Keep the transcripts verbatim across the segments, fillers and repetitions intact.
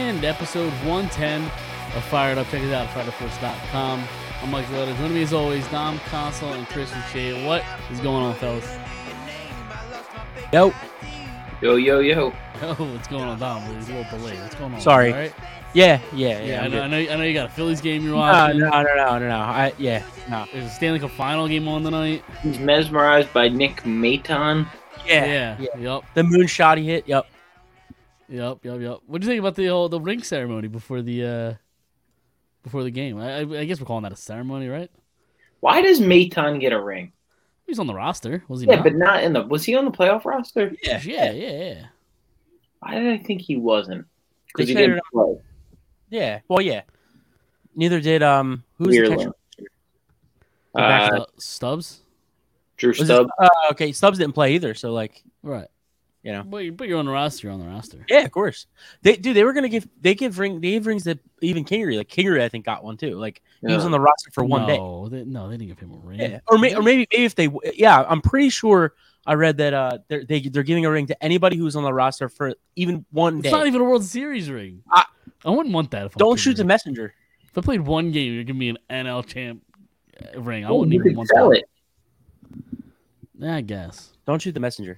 and episode one ten of Fired Up. Check it out at fired up force dot com. I'm Mike Zaletta. Joining me as always, Dom Console and Chris Shea. What is going on, fellas? Yo. Yo, yo, yo. Oh, what's going on, Dom? It's a little delayed. What's going on? Sorry. All right? Yeah, yeah, yeah. Yeah, I I'm know, good. I, know, I know you got a Phillies game you're No, watching. no, no, no, no, no. I, yeah, no. There's a Stanley Cup final game on tonight. He's mesmerized by Nick Maton. Yeah, Yeah. yeah. Yep. The moonshot he hit. Yep. Yep. Yep. Yep. What do you think about the whole the ring ceremony before the uh, before the game? I, I, I guess we're calling that a ceremony, right? Why does Maton get a ring? He's on the roster, was he? Yeah, not? but not in the. Was he on the playoff roster? Yeah, yeah, yeah, yeah. Why did I think he wasn't? Because They he said didn't it- play. Yeah. Well, yeah. Neither did um. Who was the Weird. catcher? Uh, Uh, Stubbs, Drew Was it- Stubbs. uh, okay, Stubbs didn't play either. So like, right? you know. But, you- but you're on the roster. You're on the roster. Yeah, of course. They dude, they were gonna give they give ring they gave rings to even Kingery. Like Kingery, I think got one too. Like he was Yeah. on the roster for one day. no, They, no, they didn't give him a ring. Yeah. Or, may, or maybe maybe if they yeah, I'm pretty sure I read that uh they're they, they're giving a ring to anybody who's on the roster for even one It's day. not even a World Series ring. I- I wouldn't want that. If I'm Don't shoot the Kingery. messenger. If I played one game, you're giving me an N L champ uh, ring. I Oh, wouldn't you even could want sell that. it. Yeah, I guess. Don't shoot the messenger.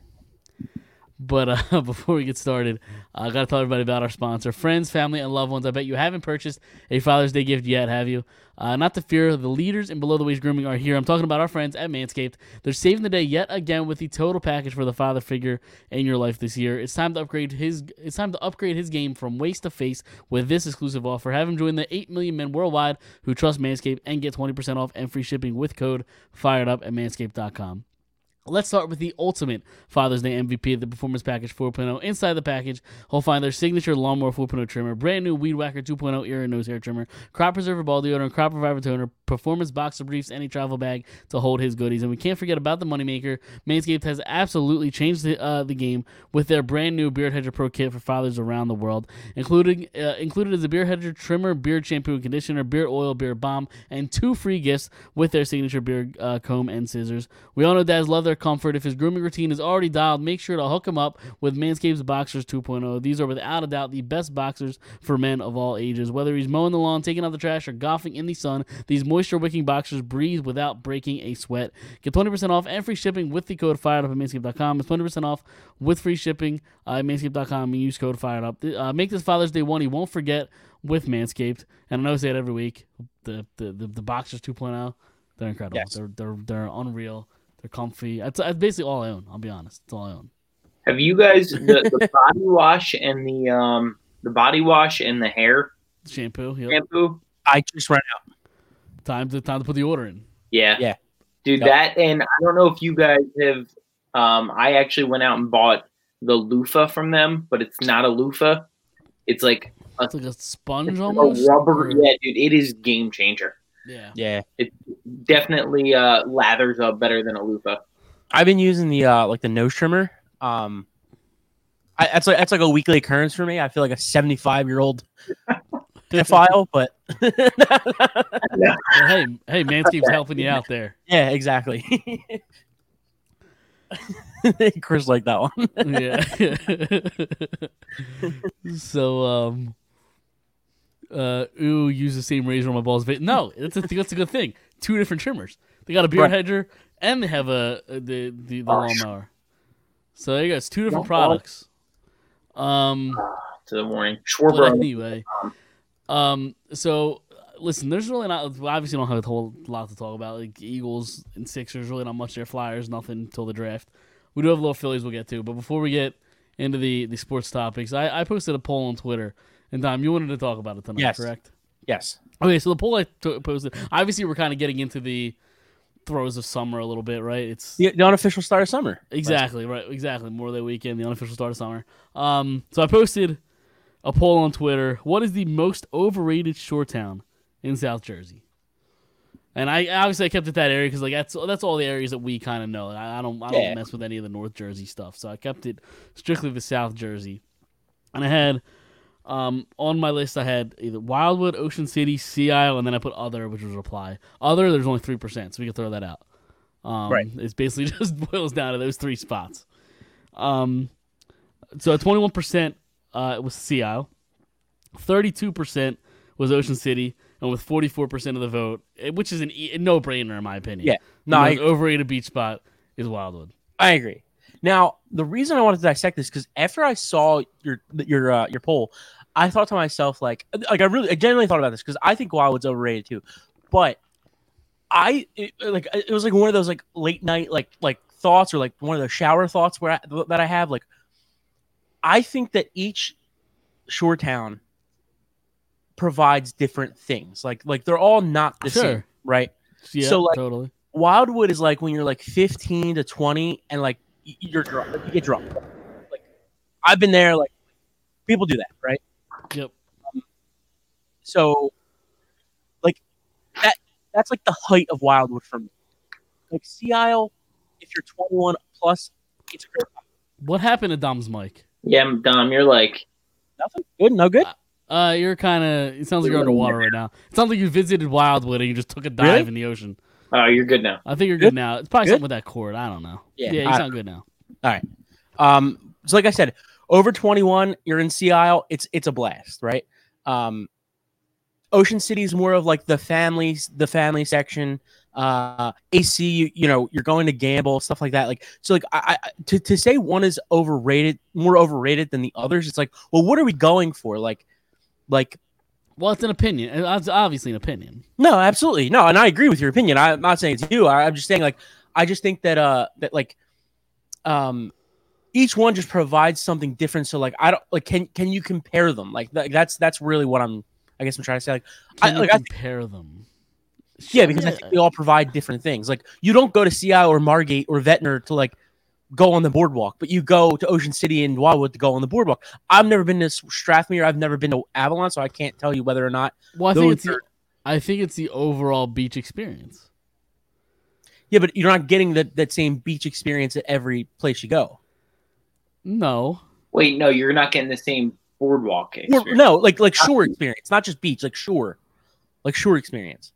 But uh, before we get started, I got to tell everybody about our sponsor, friends, family, and loved ones. I bet you haven't purchased a Father's Day gift yet, have you? Uh, not to fear, the leaders in below-the-waist grooming are here. I'm talking about our friends at Manscaped. They're saving the day yet again with the total package for the father figure in your life this year. It's time to upgrade his. It's time to upgrade his game from waist to face with this exclusive offer. Have him join the eight million men worldwide who trust Manscaped and get twenty percent off and free shipping with code FIREDUP at manscaped dot com. Let's start with the ultimate Father's Day M V P, the Performance Package four point oh. Inside the package, he'll find their signature Lawnmower four point oh trimmer, brand new Weed Whacker two point oh ear and nose hair trimmer, Crop Preserver ball deodorant, Crop Reviver toner, Performance boxer briefs, and a travel bag to hold his goodies. And we can't forget about the moneymaker. Manscaped has absolutely changed the uh, the game with their brand new Beard Hedger Pro Kit for fathers around the world, including uh, included is a Beard Hedger trimmer, beard shampoo and conditioner, beard oil, beard balm, and two free gifts with their signature beard uh, comb and scissors. We all know dads love their comfort. If his grooming routine is already dialed, make sure to hook him up with Manscaped's Boxers two point oh. These are without a doubt the best boxers for men of all ages. Whether he's mowing the lawn, taking out the trash, or golfing in the sun, these moisture-wicking boxers breathe without breaking a sweat. Get twenty percent off and free shipping with the code FIREDUP at manscaped dot com. It's twenty percent off with free shipping uh, at manscaped dot com and use code FIREDUP. Uh, make this Father's Day one you won't forget with Manscaped. And I know I say it every week. The the, the, the Boxers two point oh, they're incredible. Yes. They're, they're, they're unreal. They're comfy. That's, that's basically all I own. I'll be honest. That's all I own. Have you guys the, the body wash and the um the body wash and the hair Shampoo. Yep. shampoo? I just ran out. Time to time to put the order in. Yeah, Yeah. dude. Yep. That and I don't know if you guys have. Um, I actually went out and bought the loofah from them, but it's not a loofah. It's like a, It's like a sponge it's like almost. a rubber. or- Yeah, dude. It is game changer. Yeah. Yeah. It definitely uh, lathers up better than a loofah. I've been using the uh like the nose trimmer. Um I, that's like that's like a weekly occurrence for me. I feel like a seventy-five year old pedophile, but Well, hey, hey, Manscaped's helping you out there. yeah, exactly. Chris liked that one. Yeah. So, um, uh, ooh, use the same razor on my balls. But no, that's a that's a good thing. Two different trimmers. They got a beard Right. hedger and they have a, a the the, the Oh, sh- lawnmower. So there you go. It's two different Don't fall. products. Um. To the morning, But Schwarber. anyway, um, so listen, there's really not. We obviously don't have a whole lot to talk about. Like Eagles and Sixers, really not much there. Flyers, nothing until the draft. We do have little Phillies we'll get to, but before we get into the the sports topics, I, I posted a poll on Twitter, and Dom, you wanted to talk about it tonight, Yes. correct? Yes. Okay, so the poll I t- posted, obviously we're kind of getting into the throes of summer a little bit, right? It's The, the unofficial start of summer. Exactly, right, exactly. Memorial Day weekend, the unofficial start of summer. Um, so I posted a poll on Twitter. What is the most overrated shore town in South Jersey? And I obviously I kept it that area because like that's that's all the areas that we kind of know. I, I don't I don't Yeah. mess with any of the North Jersey stuff, so I kept it strictly the South Jersey. And I had um, on my list I had either Wildwood, Ocean City, Sea Isle, and then I put other, which was reply. Other, there's only three percent, so we can throw that out. Um, Right. It's basically just boils down to those three spots. Um, so at twenty-one percent uh, it was Sea Isle. thirty-two percent was Ocean City, and with forty-four percent of the vote, eh, which is an e- a no-brainer in my opinion. Yeah. No, the I most overrated beach spot is Wildwood. I agree. Now, the reason I wanted to dissect this because after I saw your your uh, your poll, I thought to myself like like I really I genuinely thought about this because I think Wildwood's overrated too, but I it, like it was like one of those like late night like like thoughts or like one of those shower thoughts where I, that I have like I think that each shore town provides different things like like they're all not the Sure. same, right? Yeah, So, like, totally. Wildwood is like when you're like fifteen to twenty and like y- you're drunk, like, you get drunk. Like I've been there. Like people do that, right? Yep. So, like that that's like the height of Wildwood for me. Like Sea Isle, if you're twenty-one plus, it's great. What happened to Dom's mic? Yeah, Dom, you're like, Nothing good, no good. Uh, you're kind of. It sounds like you're underwater right now. It sounds like you visited Wildwood and you just took a dive Really? in the ocean. oh, you're good now. I think you're good, Good? now. It's probably Good? something with that cord. I don't know. Yeah, yeah, you I- sound good now. All right. Um, so like I said, over twenty-one, you're in Sea Isle. It's it's a blast, right? Um, Ocean City is more of like the families, the family section. Uh, A C, you, you know, you're going to gamble, stuff like that. Like so, like I, I to to say one is overrated, more overrated than the others. It's like, well, what are we going for? Like, like Well, it's an opinion. It's obviously an opinion. no, absolutely no, and I agree with your opinion. I, I'm not saying it's you. I, I'm just saying like I just think that uh that like um each one just provides something different. So like I don't like can can you compare them? Like that, that's that's really what I'm I guess I'm trying to say. Like Can I you like I think, compare them? yeah, because I think they all provide different things. Like you don't go to Sea Isle or Margate or Ventnor to like go on the boardwalk, but you go to Ocean City and Wildwood to go on the boardwalk. I've never been to Strathmere. I've never been to Avalon, so I can't tell you whether or not. Well, I think those it's the, are- I think it's the overall beach experience. Yeah, but you're not getting that that same beach experience at every place you go. No, Wait, no, you're not getting the same boardwalk Or- experience. no, like like shore experience, not just beach, like shore, like shore experience.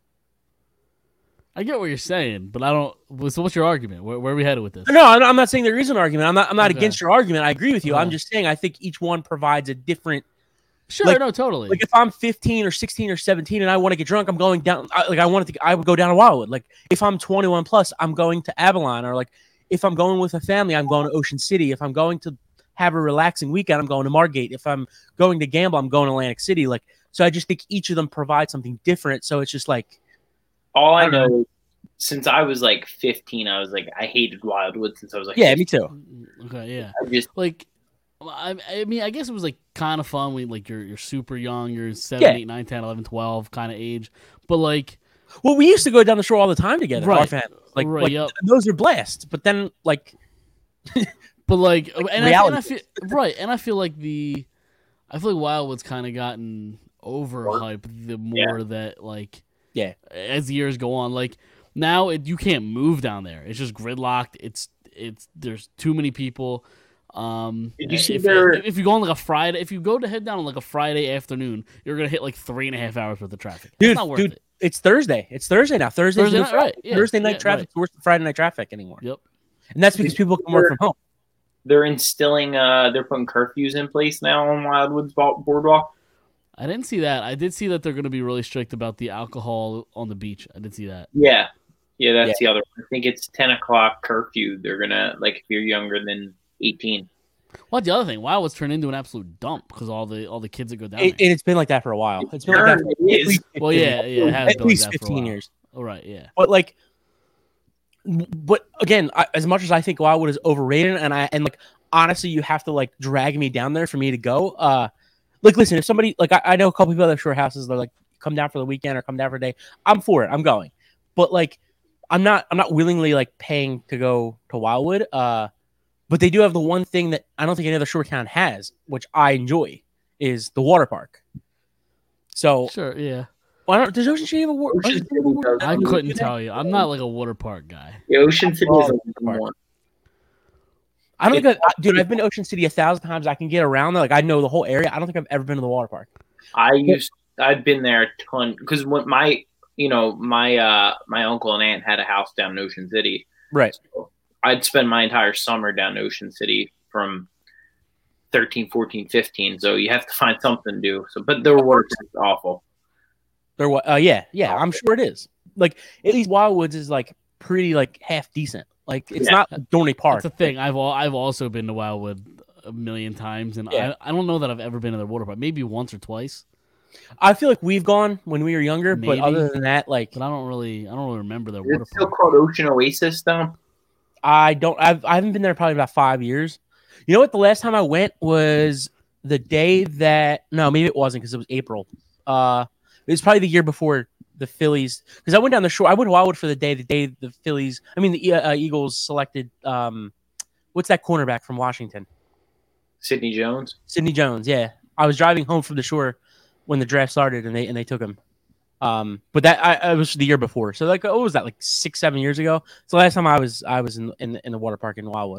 I get what you're saying, but I don't. So, what's your argument? Where, where are we headed with this? No, I'm I'm not saying there is an argument. I'm not. I'm not Okay. against your argument. I agree with you. I'm Okay. just saying I think each one provides a different. Sure, like- no, totally. Like if I'm fifteen or sixteen or seventeen and I want to get drunk, I'm going down. I, like I wanted to. I would go down to Wildwood. Like if I'm twenty-one plus, I'm going to Avalon. Or like if I'm going with a family, I'm going to Ocean City. If I'm going to have a relaxing weekend, I'm going to Margate. If I'm going to gamble, I'm going to Atlantic City. Like so, I just think each of them provide something different. So it's just like All I I don't know, since I was like fifteen, I was like, I hated Wildwood since I was like, yeah, fifteen. me too. Okay, yeah. I just Like, I, I mean, I guess it was like kind of fun when like you're you're super young, you're seven, Yeah. eight, nine, ten, eleven, twelve kind of age, but like, Well, we used to go down the shore all the time together. Right. Our families. Like, Right, like yep. those are blasts. But then like but like, and, I, and I reality feel right, and I feel like the, I feel like Wildwood's kind of gotten overhyped the more that like, Yeah. as the years go on, like now it, you can't move down there. It's just gridlocked. It's it's there's too many people. Um, Did you see if, their- if, if you go on like a Friday, if you go to head down on like a Friday afternoon, you're gonna hit like three and a half hours worth of traffic. It's Dude, not worth dude, it. it's Thursday. It's Thursday now. Thursday's Thursday the new night, Friday. right, yeah, Thursday night yeah, traffic's worse than Friday night traffic anymore. Yep. And that's because people can work from home. they're instilling, uh, they're putting curfews in place now on Wildwood's bo- boardwalk. I didn't see that. I did see that they're gonna be really strict about the alcohol on the beach. I did see that. Yeah, yeah, that's Yeah. the other one. I think it's ten o'clock curfew. They're gonna like if you're younger than eighteen. Well, the other thing, Wildwood's turned into an absolute dump because all the all the kids that go down It, there. and it's been like that for a while. It's been like that for It at is. least Well, fifteen yeah, yeah, it has at been like least that for a fifteen while. years. Oh, right, yeah. But like, but again, I, as much as I think Wildwood is overrated, and I and like honestly, you have to like drag me down there for me to go. Uh, like listen, if somebody like I, I know a couple people that have shore houses, they're like come down for the weekend or come down for a day. I'm for it. I'm going, but like, I'm not. I'm not willingly like paying to go to Wildwood. Uh, but they do have the one thing that I don't think any other shore town has, which I enjoy, is the water park. So Sure, yeah. why don't does Ocean City have a water? Ocean City does. I Um, couldn't tell you. I'm not like a water park guy. The Ocean City Oh, is a park. one. I don't think, I, dude. I've been to Ocean City a thousand times. I can get around there. Like I know the whole area. I don't think I've ever been to the water park. I used I've been there a ton because when my you know my uh my uncle and aunt had a house down in Ocean City. Right. So I'd spend my entire summer down in Ocean City from thirteen, fourteen, fifteen. So you have to find something to do. So, but their water park is awful. There wa- uh, yeah, yeah, I'm sure it is. Like at least Wildwoods is like pretty like half decent. Like it's Yeah. not Dorney Park. That's the thing. I've al- I've also been to Wildwood a million times, and Yeah. I, I don't know that I've ever been to their water park. Maybe once or twice, I feel like we've gone when we were younger, Maybe. but other than that, like but I don't really I don't really remember their Is water it still park. called Ocean Oasis though? I don't. I've I haven't been there probably about five years. You know what? The last time I went was the day that no, maybe it wasn't because it was April. Uh, it was probably the year before the Phillies because I went down the shore. I went to Wildwood for the day. The day the Phillies, I mean the uh, Eagles selected. Um, what's that cornerback from Washington? Sidney Jones. Sidney Jones. Yeah, I was driving home from the shore when the draft started, and they and they took him. Um, but that I, I was the year before, so like what was that like six seven years ago? It's the last time I was I was in in, in the water park in Wildwood.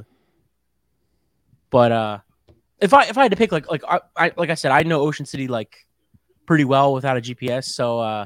But uh, if I if I had to pick like like I, I like I said, I know Ocean City like pretty well without a G P S, so uh,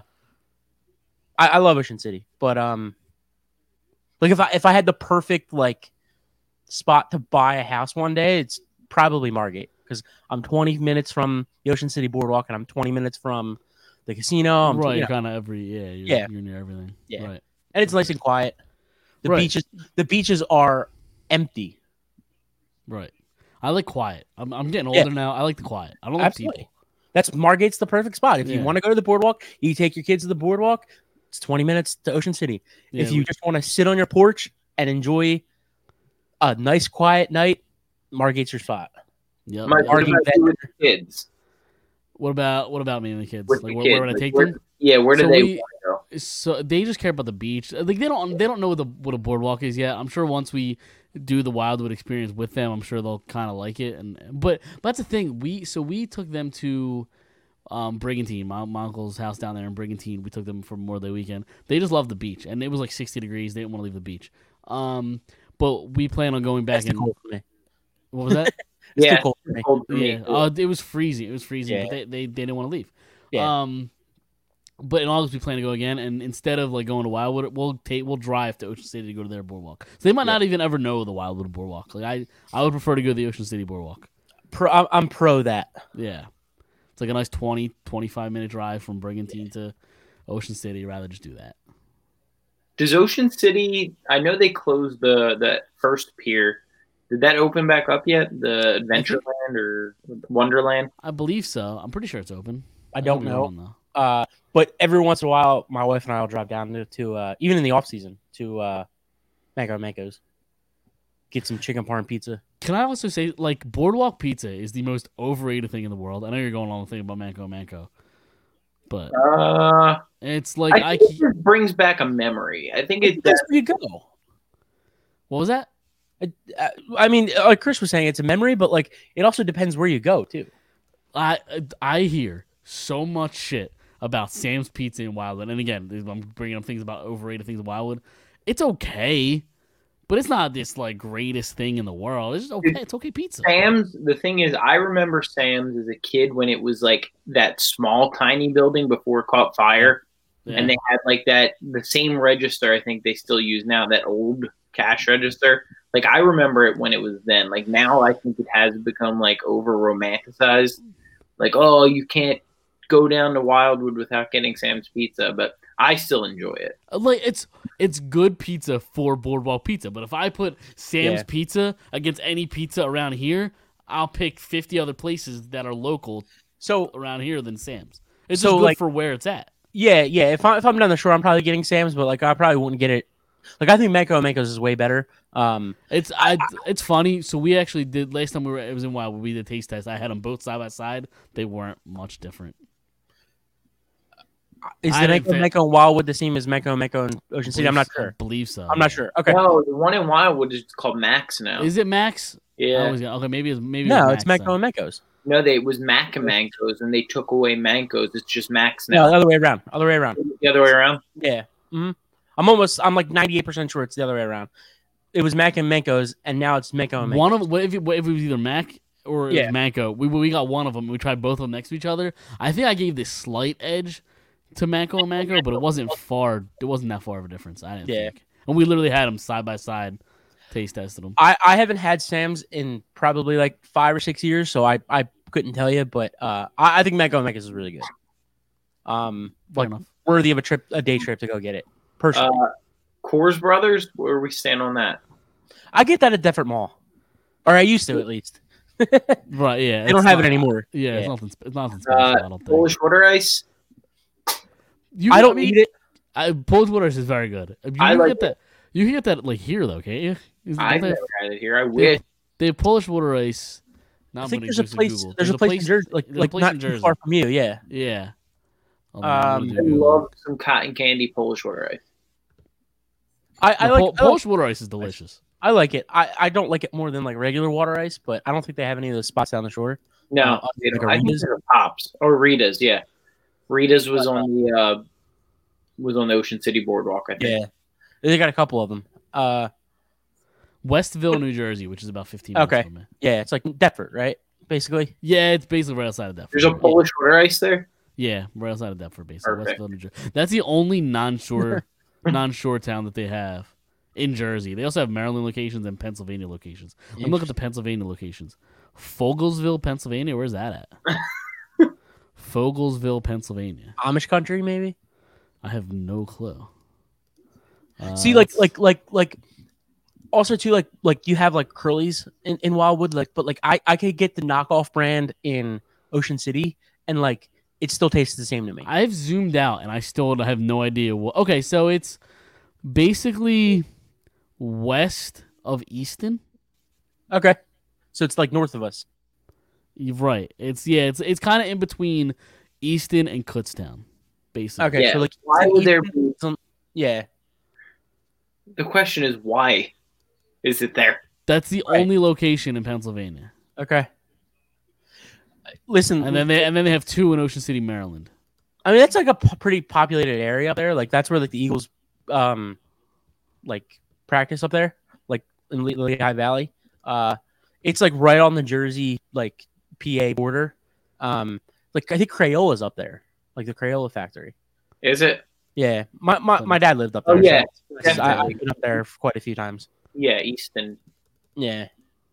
I, I love Ocean City. But um, like if I if I had the perfect like spot to buy a house one day, it's probably Margate because I'm twenty minutes from the Ocean City Boardwalk and I'm twenty minutes from the casino. I'm, Right, you know, kind of every yeah, you're, Yeah. you're near everything. Yeah. Right. and it's nice and quiet. The Right. beaches the beaches are empty. Right. I like quiet. I'm I'm getting Yeah. older now. I like the quiet. I don't like Absolutely. people. That's Margate's the perfect spot. If you Yeah. want to go to the boardwalk, you take your kids to the boardwalk. It's twenty minutes to Ocean City. Yeah, if you we- just want to sit on your porch and enjoy a nice quiet night, Margate's your spot. Yep. Mike, yep. what Margate about you with the kids? What about what about me and the kids? With Like the where, kids, where would I like, take where- them? Yeah, where do So they we- want to go? So they just care about the beach. Like they don't they don't know what the what a boardwalk is yet. I'm sure once we do the Wildwood experience with them, I'm sure they'll kind of like it. And but, but that's the thing. We so we took them to um, Brigantine, my, my uncle's house down there in Brigantine. We took them for Memorial Day weekend. They just love the beach, and it was like sixty degrees. They didn't want to leave the beach. Um, but we plan on going back. That's too And cold for me. what was that? It's Yeah, too cold for me. Cold for me, Yeah, too. uh, it was freezing. It was freezing, Yeah. but they, they, they didn't want to leave. Yeah. Um, but in August we plan to go again, and instead of like going to Wildwood, we'll take we'll drive to Ocean City to go to their boardwalk. So they might Yeah. not even ever know the Wildwood boardwalk. Like I, I would prefer to go to the Ocean City boardwalk. Pro, I'm, I'm pro that. Yeah, it's like a nice twenty, twenty-five minute drive from Brigantine to Ocean City. Rather just do that. Does Ocean City? I know they closed the the first pier. Did that open back up yet? The Adventureland or Wonderland? I believe so. I'm pretty sure it's open. I don't could be know. wrong, though. Uh, but every once in a while, my wife and I will drive down to, to uh, even in the off season to uh, Mango Manco's, get some chicken parm pizza. Can I also say, like, Boardwalk Pizza is the most overrated thing in the world. I know you're going on the thing about Manco Manco, but Uh, it's like I I. think keep- it just brings back a memory. I think it. That's where you go. What was that? Uh, I mean, like Chris was saying, it's a memory, but like it also depends where you go too. I I hear so much shit about Sam's Pizza in Wildwood, and again, I'm bringing up things about overrated things in Wildwood. It's okay, but it's not this like greatest thing in the world. It's just okay. It's okay pizza. Sam's. The thing is, I remember Sam's as a kid when it was like that small, tiny building before it caught fire, Yeah. and they had like that the same register. I think they still use now, that old cash register. Like I remember it when it was then. Like now, I think it has become like over romanticized. Like, oh, you can't go down to Wildwood without getting Sam's Pizza, but I still enjoy it. Like it's it's good pizza for Boardwalk Pizza, but if I put Sam's Yeah. Pizza against any pizza around here, I'll pick fifty other places that are local So around here than Sam's. It's So, just good like- for where it's at. yeah, yeah. If I if I'm down the shore, I'm probably getting Sam's, but like I probably wouldn't get it. Like I think Manco Manco's is way better. Um, It's I, it's funny. So we actually did last time we were it was in Wild. We did taste test. I had them both side by side. They weren't much different. is I the didn't Manco think- Manco in Wildwood the same as Manco Manco in Ocean City? I'm not I sure. believe so. I'm not sure. Okay. No, the one in Wildwood is called Max now. Is it Max? I yeah. was gonna- okay, maybe it's maybe No, it was it's Max Manco and Manco's. No, they it was Mac and Manco's, and they took away Manco's. It's just Max No, now. the other way around. Other way around. The other way around. Yeah. hmm I'm almost. I'm like ninety-eight percent sure it's the other way around. It was Mac and Manco's, and now it's Manco and Manco's. One of what if it, what if it was either Mac or it Yeah. was Manco. We we got one of them. We tried both of them next to each other. I think I gave this slight edge to Manco and Manco, but it wasn't far. It wasn't that far of a difference. I didn't Yeah. think. And we literally had them side by side. taste tested them. I, I haven't had Sam's in probably like five or six years, so I, I couldn't tell you. But uh, I, I think Mango Mecca's is really good. Um, Fair like enough. worthy of a trip, a day trip to go get it. Personally, Uh, Coors Brothers, where we stand on that? I get that at Deffert Mall, or I used to at least. Right? Yeah. They don't it's have not- it anymore. Yeah, Yeah. it's nothing. It's nothing special. Uh, I don't think. Polish water ice. You, I don't mean, eat it. I, Polish water ice is very good. You I can like get that. You can get that like here though, can't you? Is- don't I've they have- never had it here. I wish. They have Polish water ice. Now I I'm think gonna there's a do some place. Google. There's, a place, in Jersey, like there's a like place not in too Jersey. far from you. Yeah. Yeah. Hold on, I'm Um, gonna I do Google. love some cotton candy Polish water ice. I, I No, like Pol- I like, Polish water ice is delicious. I like it. I, I don't like it more than like regular water ice, but I don't think they have any of those spots down the shore. No, Uh, they like don't. I think Rita's? they're Pops or Rita's. Yeah, Rita's was on the uh, was on the Ocean City Boardwalk. I think. Yeah, they got a couple of them. Uh, Westville, New Jersey, which is about fifteen minutes Okay. from me. yeah, it's like Deptford, right? Basically. Yeah, it's basically right outside of Deptford. There's a Polish water ice there. Yeah, right outside of Deptford, basically. Perfect. Westville, New Jersey. That's the only non-shore non-shore town that they have in Jersey. They also have Maryland locations and Pennsylvania locations. Let me look at the Pennsylvania locations. Fogelsville, Pennsylvania. Where's that at? Fogelsville, Pennsylvania. Amish country, maybe. I have no clue. Uh, See, like, let's- like, like, like. Also, too, like, like you have like Curly's in, in Wildwood, like, but like I, I could get the knockoff brand in Ocean City, and like it still tastes the same to me. I've zoomed out and I still have no idea what. Okay, so it's basically west of Easton. Okay, so it's like north of us. You're right. It's yeah. It's it's kind of in between Easton and Kutztown, basically. Okay, Yeah. so like, Why it's would there Easton- be? some- yeah, The question is why is it there? That's the Right. only location in Pennsylvania, okay. Listen, and then they and then they have two in Ocean City, Maryland. I mean, that's like a p- pretty populated area up there. Like that's where like the Eagles, um, like practice up there, like in Le- Lehigh Valley. Uh, it's like right on the Jersey like P A border. Um, like I think Crayola's up there, like the Crayola factory. Is it? Yeah, my my, my dad lived up Oh there. yeah, so I, definitely. I've been up there for quite a few times. yeah, Easton. Yeah,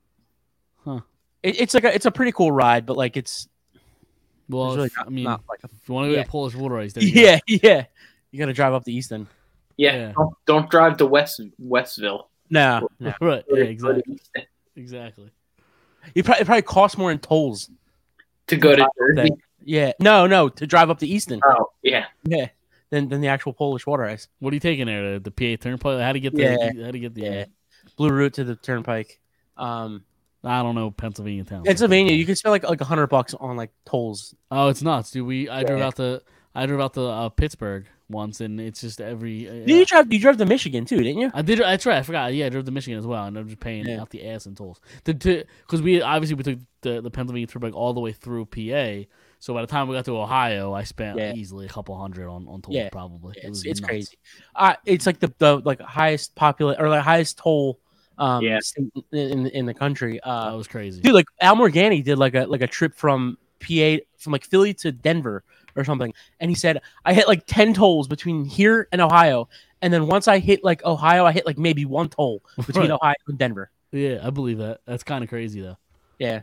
Huh. it, it's like a, it's a pretty cool ride, but like it's, Well, it's really if- not, I mean, not like a, if you want to go yeah. to Polish water ice, there you go. yeah yeah. You got to drive up to Easton. Yeah, Yeah. Don't, don't drive to West Westville. No, no. Right. Go Yeah, to- exactly. go to Easton. Exactly. It probably, it probably costs more in tolls. To go to Drive up Jersey. there. Yeah, no, no, to drive up to Easton. Oh yeah, Yeah, than than the actual Polish water ice. What are you taking there? The, the P A Turnpike? How to get the? Yeah. How to get the? Yeah, blue route to the turnpike. Um, I don't know Pennsylvania town. Pennsylvania, you can spend like like a hundred bucks on like tolls. Oh, it's nuts, dude. We I drove Yeah. out to I drove out to uh, Pittsburgh once, and it's just every. Uh, Did you drive? You drove to Michigan too, didn't you? I did. That's right. I forgot. Yeah, I drove to Michigan as well, and I'm just paying Yeah. out the ass in tolls. Because we obviously we took the, the Pennsylvania Turnpike all the way through P A. So by the time we got to Ohio, I spent Yeah. easily a couple hundred on, on tolls. Yeah. Probably. It It's was it's nuts. crazy. Uh it's like the the like highest popular or like highest toll um Yeah. state in in the country. That Uh, was crazy. dude, like Al Morgani did like a like a trip from P A from like Philly to Denver or something, and he said I hit like ten tolls between here and Ohio, and then once I hit like Ohio, I hit like maybe one toll between Right. Ohio and Denver. Yeah, I believe that. That's kind of crazy though. Yeah,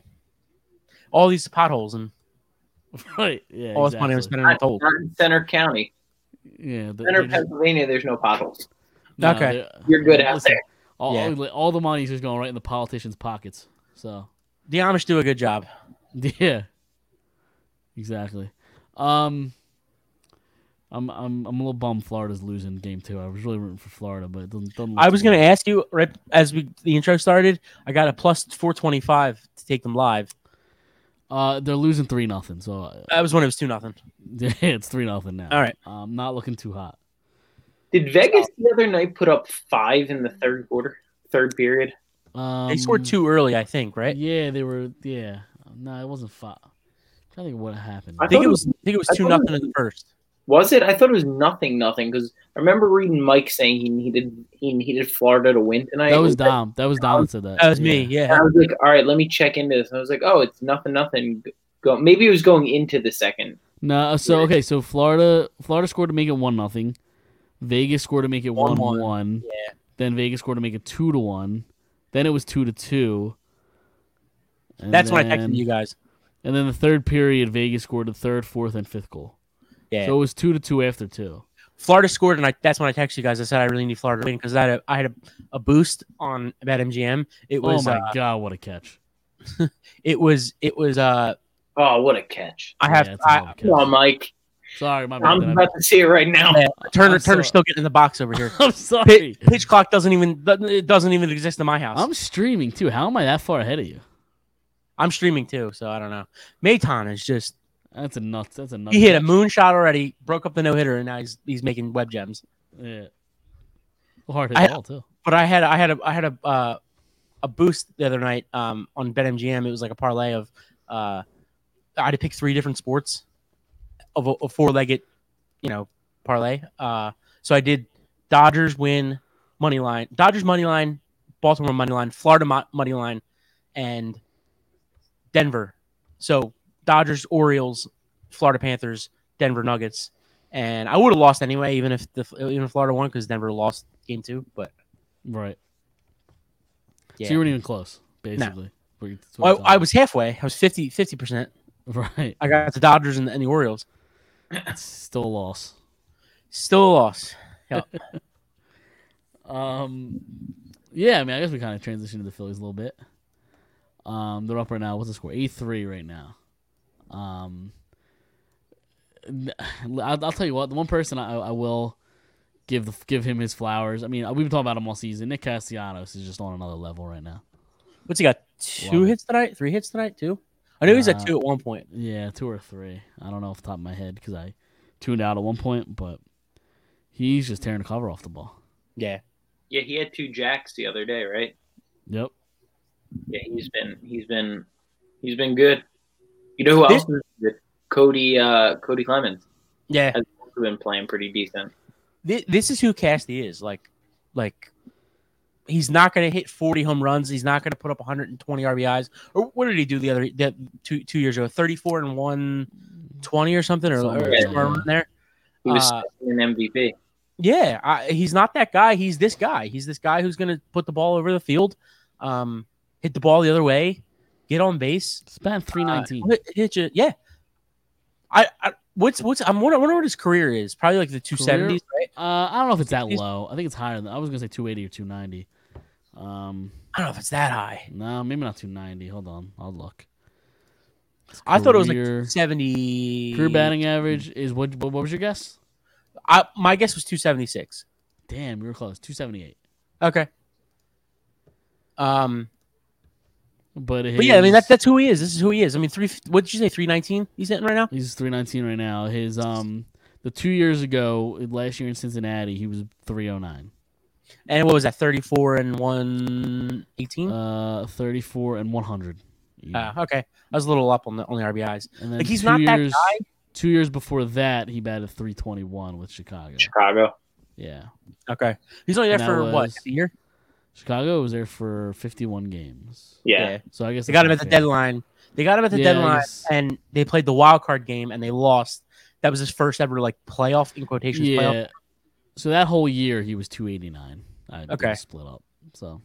all these potholes and Right. Yeah. all this money I'm exactly. spending on not, tolls. not in Center County. Yeah. the- Center they just- Pennsylvania. There's no potholes. no, Okay. they're- You're good out listen, there. All, Yeah. all, all the money's just going right in the politicians' pockets. So. The Amish do a good job. Yeah, exactly. Um, I'm I'm I'm a little bummed Florida's losing game two. I was really rooting for Florida, but it doesn't. doesn't look I was too going to good. ask you right as we the intro started. I got a plus four twenty five to take them live. Uh, they're losing three nothing. So uh, That was when it was two nothing. it's three nothing now. All right. Um, not looking too hot. Did Vegas the other night put up five in the third quarter, third period? Um, They scored too early, I think. Right? Yeah, they were. Yeah, no, it wasn't five. I'm trying to think of what happened. I I think thought it it was. I think it was I two thought it nothing in the first. Was it? I thought it was nothing, nothing. Because I remember reading Mike saying he needed he needed Florida to win tonight. That was Dom. That was Dom that said that. That was Yeah. me. And Yeah. I was like, all right, let me check into this. And I was like, oh, it's nothing, nothing. Go. Maybe it was going into the second. No, so okay, so Florida, Florida scored to make it one nothing. Vegas scored to make it one One-one. one. Yeah. Then Vegas scored to make it two to one. Then it was two to two. And That's when I then- texted you guys. And then the third period, Vegas scored the third, fourth, and fifth goal. Yeah. So it was two to two after two. Florida scored, and I, that's when I texted you guys. I said I really need Florida to win because I had a, I had a, a boost on BetMGM. It Oh was my uh, god, what a catch! it was it was uh Oh, what a catch! I have Yeah, it's a I, hell of a catch. Come on, Mike. Sorry, my bad. I'm about to see it right now. yeah, Turner I'm Turner's so- still getting in the box over here. I'm sorry. Pitch, pitch clock doesn't even it doesn't even exist in my house. I'm streaming too. How am I that far ahead of you? I'm streaming too, so I don't know. Mayton is just That's a nuts. That's a nuts. he hit a catch. moonshot already, broke up the no hitter, and now he's he's making web gems. Yeah. Hard hit I- ball too. But I had I had a I had a uh, a boost the other night um, on BetMGM. It was like a parlay of uh, I had to pick three different sports of a, a four legged, you know, parlay. Uh, so I did Dodgers win money line, Dodgers money line, Baltimore money line, Florida mo- money line, and Denver. So Dodgers, Orioles, Florida Panthers, Denver Nuggets, and I would have lost anyway, even if the even if Florida won because Denver lost game two. But Right. yeah, So you weren't even close, basically. That's what Well, you're I, I was halfway. I was fifty percent. telling me. right. I got the Dodgers and the, and the Orioles. It's still a loss. Still a loss. Yep. Um, yeah, I mean, I guess we kind of transitioned to the Phillies a little bit. Um, they're up right now. What's the score? eight three right now. Um, n- I'll, I'll tell you what. The one person I, I will give the give him his flowers. I mean, we've been talking about him all season. Nick Castellanos is just on another level right now. What's he got? Two Love it. hits tonight? Three hits tonight? Two? I knew he was at Uh, two at one point. Yeah, two or three. I don't know off the top of my head because I tuned out at one point, but he's just tearing the cover off the ball. Yeah. Yeah, he had two jacks the other day, right? Yep. Yeah, he's been he's been he's been good. You know who This- else is good? Cody uh Cody Clemens Yeah. has also been playing pretty decent. This, this is who Casty is. Like, like he's not going to hit forty home runs. He's not going to put up one hundred twenty R B Is. Or what did he do the other that two two years ago? thirty-four and one twenty or something, or, Something or like somewhere that, around there. He was Uh, an M V P. Yeah, I, he's not that guy. He's this guy. He's this guy who's going to put the ball over the field, um, hit the ball the other way, get on base, It's been three nineteen. uh, hit, hit you. Yeah. I, I what's what's I'm wondering, I wonder what his career is. Probably like the two seventies, right? Uh, I don't know if it's that He's- low. I think it's higher than I was gonna say two eighty or two ninety. Um, I don't know if it's that high. no, maybe not two ninety. Hold on, I'll look. His I thought it was career- like seventy. career batting average is what? What what was your guess? I, my guess was two seventy-six. Damn, we were close. Two seventy eight. Okay. Um, But, but yeah, I mean his- that's that's who he is. This is who he is. I mean, three. What did you say? Three nineteen. He's hitting right now. he's three nineteen right now. His um the two years ago last year in Cincinnati he was three oh nine. And what was that? Thirty-four and one eighteen. Uh, thirty four and one hundred. Uh, okay, I was a little up on the on the R B Is. And then Like he's two not that years, guy. Two years before that, he batted three twenty one with Chicago. Chicago. Yeah, Okay, he's only there That for what was- a year. Chicago was there for fifty one games. Yeah. So I guess They that's got him not at the fair. deadline. They got him at the Yeah, I deadline, guess- and they played the wild card game, and they lost. That was his first ever like playoff in quotations. Yeah. Playoff. So that whole year he was two eighty nine. I Okay. split up. So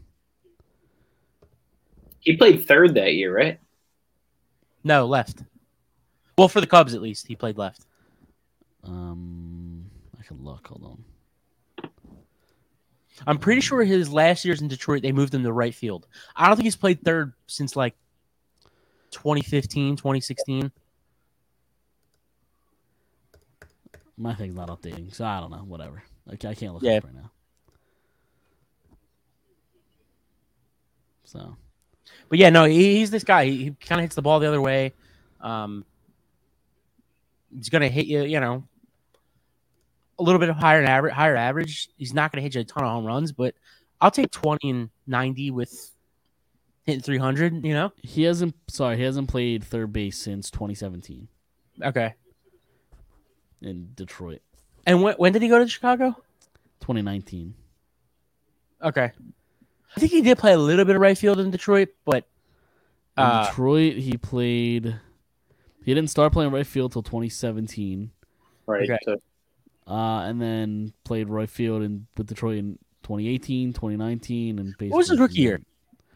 He played third that year, right? No, left. Well, for the Cubs at least, he played left. um, I can look. Hold on. I'm pretty sure his last years in Detroit, they moved him to right field. I don't think he's played third since like twenty fifteen, twenty sixteen. My thing's not updating, so I don't know. Whatever. I, ca- I can't look Yeah. it up right now. So But yeah, no, he, he's this guy. He, he kind of hits the ball the other way. Um, he's gonna hit you, you know, a little bit higher than average. Higher average. He's not gonna hit you a ton of home runs, but I'll take twenty and ninety with hitting three hundred. You know, he hasn't. Sorry, he hasn't played third base since twenty seventeen okay. in Detroit. And when when did he go to Chicago? twenty nineteen. Okay, I think he did play a little bit of right field in Detroit, but In uh, Detroit, he played. He didn't start playing right field till twenty seventeen, Right. Okay. So uh, and then played right field in with Detroit in twenty eighteen, twenty nineteen, and basically was his rookie year?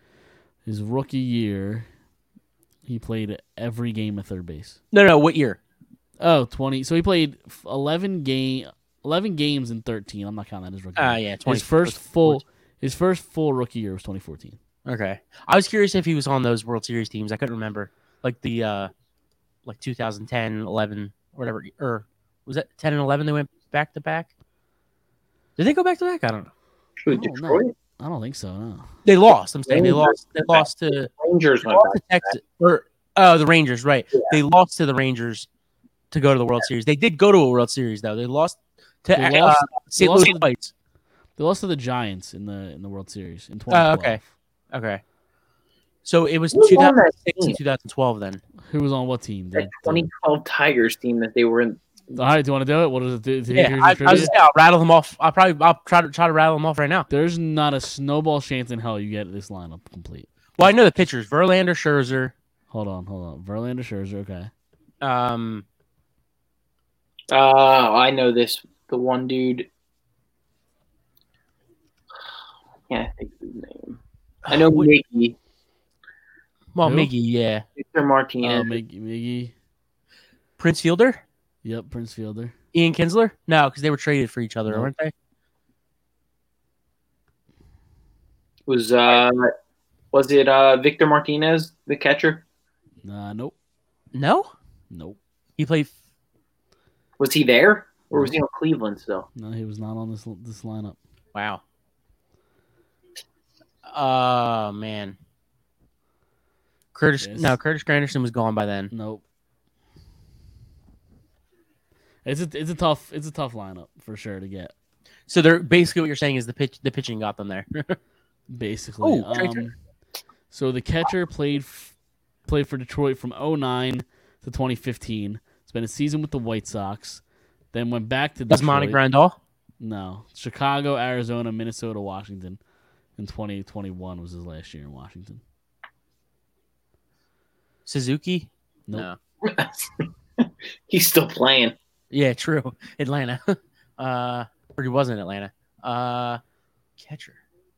His rookie year, he played every game at third base. No, no, what year? Oh, twenty. So he played eleven game, eleven games in thirteen. I'm not counting that as rookie. Ah, uh, year. yeah, twenty. His first full, his first full rookie year was twenty fourteen. Okay, I was curious if he was on those World Series teams. I couldn't remember, like the uh, like two thousand ten, eleven, whatever, or was that ten and eleven? They went back to back. Did they go back to back? I don't know. Who, Oh, no. Detroit? I don't think so. No. They lost. I'm saying they Rangers lost. They went lost to, Rangers they went lost back. to Texas. Or oh, the Rangers, right? Yeah. They lost to the Rangers to go to the World Series. They did go to a World Series though. They lost to They uh, lost- Saint lost Louis to- Whites. They lost to the Giants in the in the World Series in twenty Oh, twelve. okay. Okay. So it was Who was on that two thousand six team? and two thousand twelve then. Who was on what team? That The- twenty twelve Tigers team that they were in. the- all right, do you want to do it? What is it? Do, do, Yeah, here's I, your I was trivia? yeah, I'll rattle them off. I'll probably I'll try to try to rattle them off right now. There's not a snowball chance in hell you get this lineup complete. Well, I know the pitchers: Verlander, Scherzer. Hold on, hold on. Verlander, Scherzer, okay. Um, Uh, I know this. The one dude. I can't think of his name. I know what- Mickey, well, Who? Miggy, yeah. Victor Martinez. Uh, Miggy, Miggy. Prince Fielder, Yep, Prince Fielder. Ian Kinsler. No, because they were traded for each other, Nope. weren't they? was uh, was it uh Victor Martinez, the catcher? Nah, nope, No, nope. he played. Was he there, or was he on Cleveland still? No, he was not on this this lineup. Wow. Oh man. Curtis. Yes. No, Curtis Granderson was gone by then. Nope. It's a it's a tough it's a tough lineup for sure to get. So they're basically what you're saying is the pitch the pitching got them there. Basically, Oh, Trey um, so the catcher played f- played for Detroit from oh nine to twenty fifteen. Spent a season with the White Sox, then went back to Was Detroit. Monty Grandal? No, Chicago, Arizona, Minnesota, Washington. In twenty twenty-one was his last year in Washington. Suzuki? Nope. No. He's still playing. Yeah, true. Atlanta. uh, or he was in Atlanta. Uh, catcher.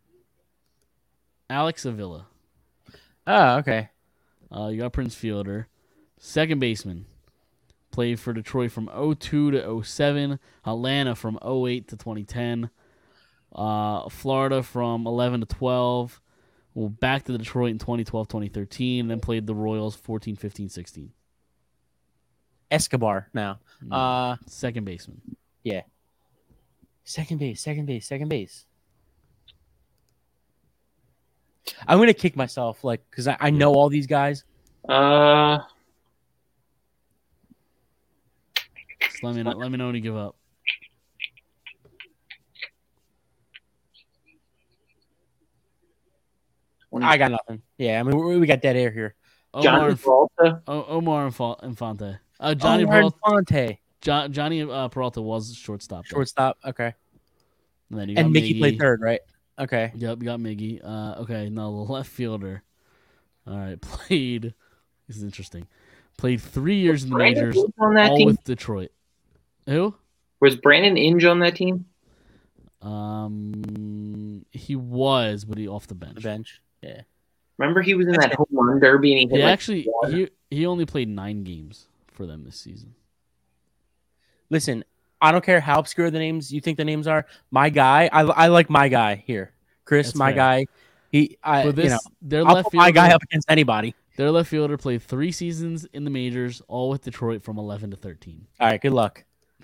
Alex Avila. Oh, okay. Uh, you got Prince Fielder. Second baseman. Played for Detroit from oh two to oh seven. Atlanta from oh eight to twenty ten. Uh, Florida from eleven to twelve. Well, back to Detroit in twenty twelve twenty thirteen. Then played the Royals fourteen fifteen sixteen. Escobar now. Uh, Second baseman. second base, second base, second base. I'm gonna kick myself, like, because I, I know all these guys. Uh, Just let me know, let me know when you give up. I got nothing. Yeah, I mean, we, we got dead air here. Omar, Johnny Inf- Peralta. o- Omar Infa- Infante. Uh, Johnny Omar Peralta. Infante, Jo- Johnny uh, Peralta was shortstop. though. shortstop. Okay, And then you got and Mickey Miggy. played third, right? Okay. Yep, you got Miggy. Uh, okay, now the left fielder. All right, played. This is interesting. Played three years in the Brandon majors, Inge on that all team? with Detroit. Who? Was Brandon Inge on that team? Um, he was, but he off the bench. The bench. Yeah. Remember he was in that home run derby and he hit He like actually one? he he only played nine games for them this season. Listen, I don't care how obscure the names you think the names are. My guy, I, I like my guy here, Chris. That's my fair. guy. He, I, But this, you know, their I'll left put my fielder, guy up against anybody. their left fielder played three seasons in the majors, all with Detroit from eleven to thirteen. All right, good luck.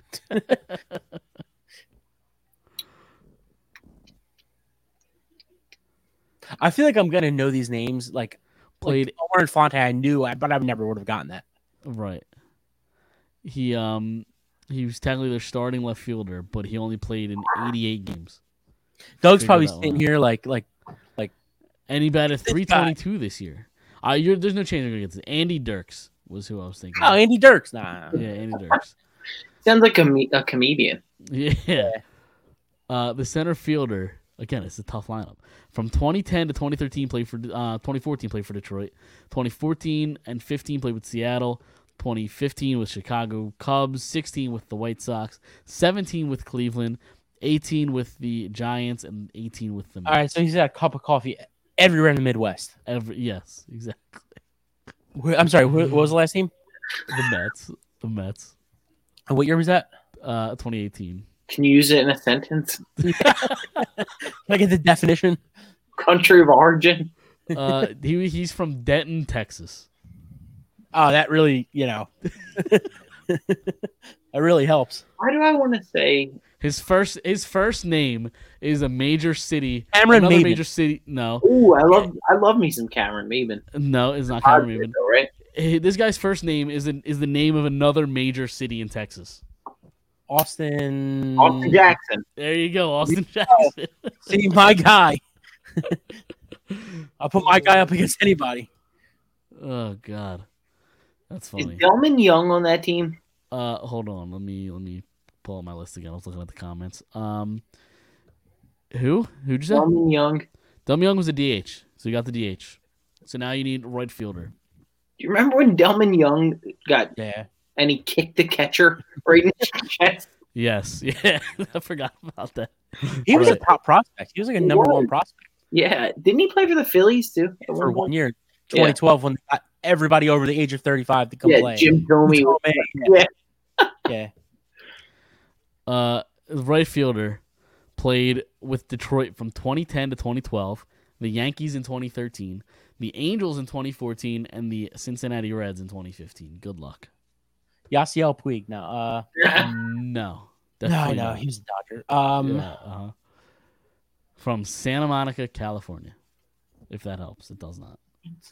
I feel like I'm gonna know these names. Like, Played like Omar Infante, I knew, but I never would have gotten that. right. He um he was technically their starting left fielder, but he only played in eighty-eight games. Doug's Figure probably that one sitting out. here like, like, And he batted This three twenty-two this year. Uh, you're, there's no chance you're gonna get this. Andy Dirks was who I was thinking. oh, of. Andy Dirks. Nah, Yeah, Andy Dirks. Sounds like a, me- a comedian. Yeah. Uh, the center fielder, again, it's a tough lineup. From twenty ten to twenty thirteen, played for uh, twenty fourteen, played for Detroit. twenty fourteen and fifteen played with Seattle. twenty fifteen with Chicago Cubs. sixteen with the White Sox. seventeen with Cleveland. eighteen with the Giants, and eighteen with the Mets. all right. So he's got a cup of coffee everywhere in the Midwest. Every yes, exactly. Where- I'm sorry. What was the last team? The Mets. The Mets. And what year was that? Uh, twenty eighteen. Can you use it in a sentence? Can I get the definition? Country of origin. Uh, he he's from Denton, Texas. Oh, that really, you know, that really helps. Why do I want to say His first his first name is a major city. Cameron Another Maben. major city. No, Ooh, I love I love me some Cameron Maben. no, it's not Cameron Positive, Maben. though, right? Eh, This guy's first name is an, is the name of another major city in Texas. Austin. Austin Jackson. There you go, Austin Jackson. See, my guy. I'll put my guy up against anybody. Oh God, that's Is funny. Delman Young on that team? Uh, hold on, let me let me pull up my list again. I was looking at the comments. Um, who who'd you say? Delman Young. Delman Young was a D H, so you got the D H. So now you need a right fielder. Do you remember when Delman Young got Yeah. and he kicked the catcher right in the chest? Yes, yeah, I forgot about that. He was a Right. top prospect. He was like a He number was. one prospect Yeah, didn't he play for the Phillies too? at for one one point? year. twenty twelve, when they got everybody over the age of thirty-five to come Yeah, play. Jim Thome. Oh, was- man. Yeah. Yeah. Uh, the right fielder played with Detroit from twenty ten to twenty twelve, the Yankees in twenty thirteen, the Angels in twenty fourteen, and the Cincinnati Reds in twenty fifteen. Good luck. Yasiel Puig. No, uh, No. no, definitely no, not. he was a Dodger. Um, Yeah, uh-huh. From Santa Monica, California. If that helps. It does not.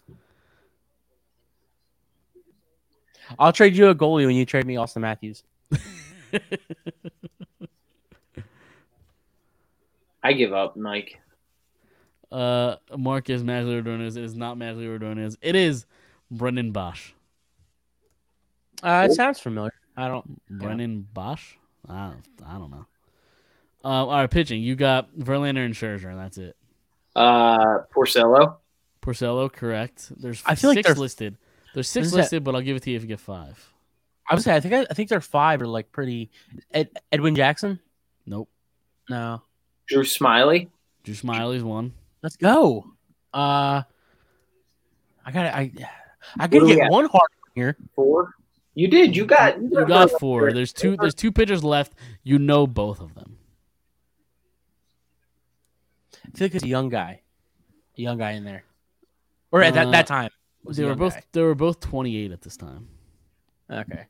I'll trade you a goalie when you trade me Austin Matthews. I give up, Mike. uh, Marquez Magley-Ordonez is not Magley-Ordonez. It is Brendan Bosch. Uh, it sounds familiar. I don't. Brendan Bosch? I don't, I don't know. Uh, all right, pitching. You got Verlander and Scherzer, and that's it. Uh, Porcello. Porcello, correct. There's I feel like six they're- listed. There's six Is that- listed, but I'll give it to you if you get five. I would say I think I, I think their five are like pretty. Ed, Edwin Jackson. Nope. No. Drew Smiley. Drew Smiley's one. Let's go. Uh, I got I. I do could we get got? one hard one here. Four. You did. You got. You got four. There's two. There's two pitchers left. You know both of them. I feel like it's a young guy, a young guy in there, or at that, Uh, that time. it was a They were young both. guy. They were both twenty-eight at this time. Okay.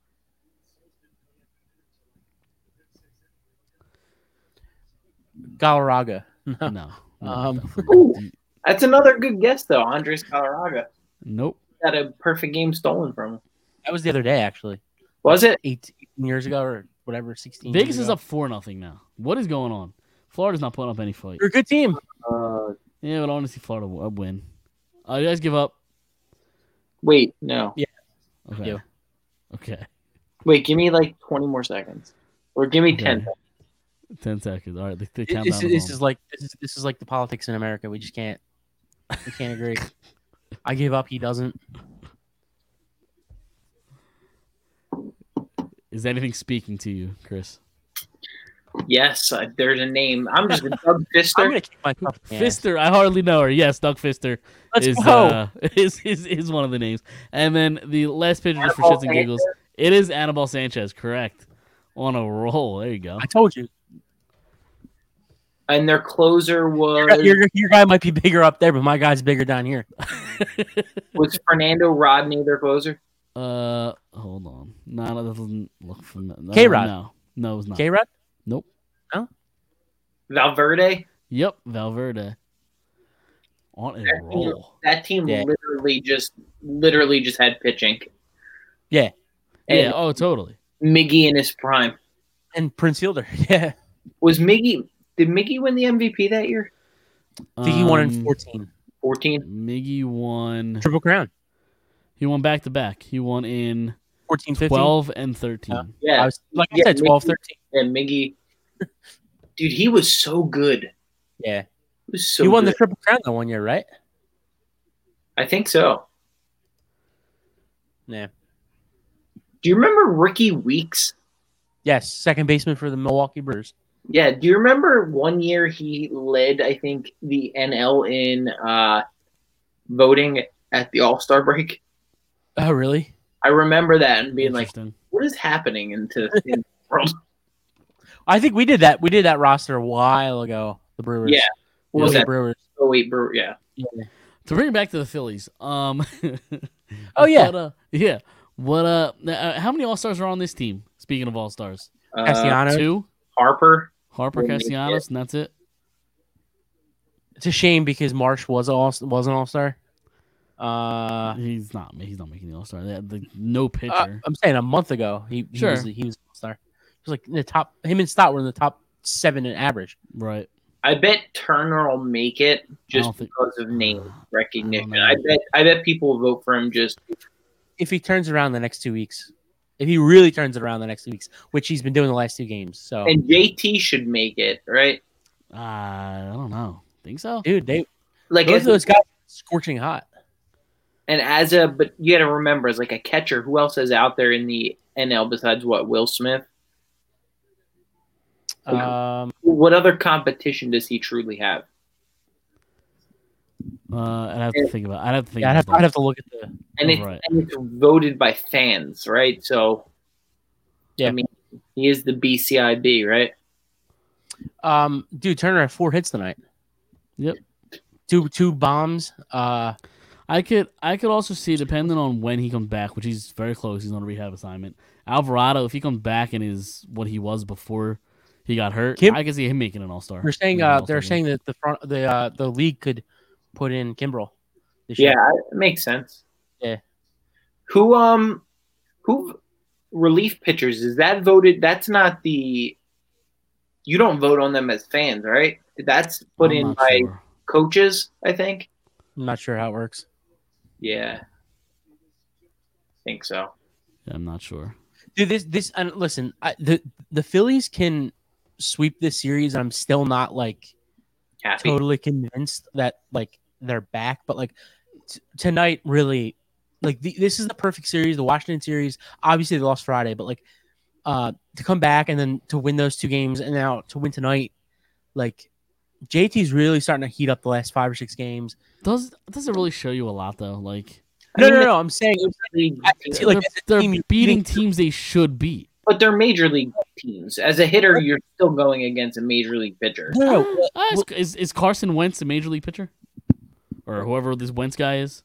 Galarraga. No. No. no, Um, definitely Ooh. not. That's another good guess, though. Andres Galarraga Nope. got a perfect game stolen from him. That was the other day, actually. Was it? eighteen years ago or whatever, sixteen. Vegas years is ago. up four nothing now. What is going on? Florida's not putting up any fight. You're a good team. Uh, Yeah, but I want to see Florida w- win. Uh, you guys give up? wait, no. Okay. do. Okay. Wait, give me like twenty more seconds, or give me ten. Okay. Ten seconds. All right. The, the This, countdown this, is this on. is like this is this is like the politics in America. We just can't we can't agree. I give up. He doesn't. Is anything speaking to you, Chris? Yes, uh, there's a name. I'm just Doug I'm Fister. gonna kick myself. in the ass. Fister. I hardly know her. Yes, Doug Fister Let's is, go. uh, is is is one of the names. And then the last pitcher, just for Annabelle shits and giggles, it is Annabelle Sanchez. Correct. On a roll. There you go. I told you. And their closer was Your, your, your guy might be bigger up there, but my guy's bigger down here. was Fernando Rodney their closer. Uh, hold on. No, that doesn't look familiar. No, K-Rod. No, no, it's not. K Rod? Nope. Valverde. Yep, Valverde. On a That team, roll. that team Yeah. literally just literally just had pitching. Yeah. And Yeah. Oh, totally. Miggy in his prime. And Prince Fielder. Yeah. Was Miggy did Miggy win the M V P that year? I think he won in Um, fourteen. fourteen. Miggy won. Triple Crown. He won back to back. He won in fourteen, fifteen. twelve and thirteen. Yeah. I was, like I Yeah, said, twelve, Mickey- thirteen. And Miggy dude, he was so good. Yeah. He was so you won good. the Triple Crown that one year, right? I think so. Yeah. Do you remember Ricky Weeks? Yes. Second baseman for the Milwaukee Brewers. Yeah. Do you remember one year he led, I think, the N L in uh, voting at the All Star break? Oh, really? I remember that and being like, Interesting. what is happening into in the world? I think we did that. We did that roster a while ago. The Brewers. Yeah. What was Yeah, that? Brewers. Oh, wait, Brewer. Yeah. Yeah. To bring it back to the Phillies. Um. Oh, yeah. What, uh, yeah. What? Uh. uh, How many All Stars are on this team? Speaking of All Stars, Uh, Castellanos. two. Harper. Harper, Didn't make Castellanos, and that's it. It's a shame because Marsh was all was an All Star. Uh, He's not. He's not making the All Star. The no uh, pitcher. I'm saying a month ago he, he Sure. was he was All Star. He was like in the top. Him and Stott were in the top seven in average. Right. I bet Turner will make it just don't think- because of name recognition. know. I, bet I bet people will vote for him just If he turns around the next two weeks, if he really turns it around the next two weeks, which he's been doing the last two games. So, and J T should make it, right? Uh, I don't know. Think so? dude, they Like both as, of those guys are scorching hot. and as a but you got to remember as like a catcher, who else is out there in the N L besides what Will Smith? Um, What other competition does he truly have? Uh, I'd have to think about. I'd have to think yeah, I'd have, about I'd have to look at the. And it's, Right. and it's voted by fans, right? So, Yeah. I mean, he is the B C I B, right? Um, dude, Turner had four hits tonight. Yep. Two two bombs. Uh, I could I could also see, depending on when he comes back, which he's very close. He's on a rehab assignment. Alvarado, if he comes back and is what he was before he got hurt, Kim- I can see him making an All Star. they're saying uh, they're saying that the front the uh, the league could put in Kimbrel. This Yeah, year. it makes sense. Yeah. Who um who relief pitchers is that voted? That's not the you don't vote on them as fans, right? That's put I'm in not by sure. coaches, I think. I'm not sure how it works. Yeah. I think so. Yeah, I'm not sure. Dude, this this and listen, I, the the Phillies can sweep this series. I'm still not like Happy. totally convinced that like they're back, but like t- tonight really like the, this is the perfect series. The Washington series, obviously they lost Friday, but like uh to come back and then to win those two games and now to win tonight, like J T's really starting to heat up the last five or six games. Does does it really show you a lot though? Like I No, mean, no, no. I'm saying league I- teams, See, like, they're, as a they're team, you're beating beating- teams they should beat. but they're major league teams. As a hitter, you're still going against a major league pitcher. no, no, no. Ah, is, is is Carson Wentz a major league pitcher, or whoever this Wentz guy is?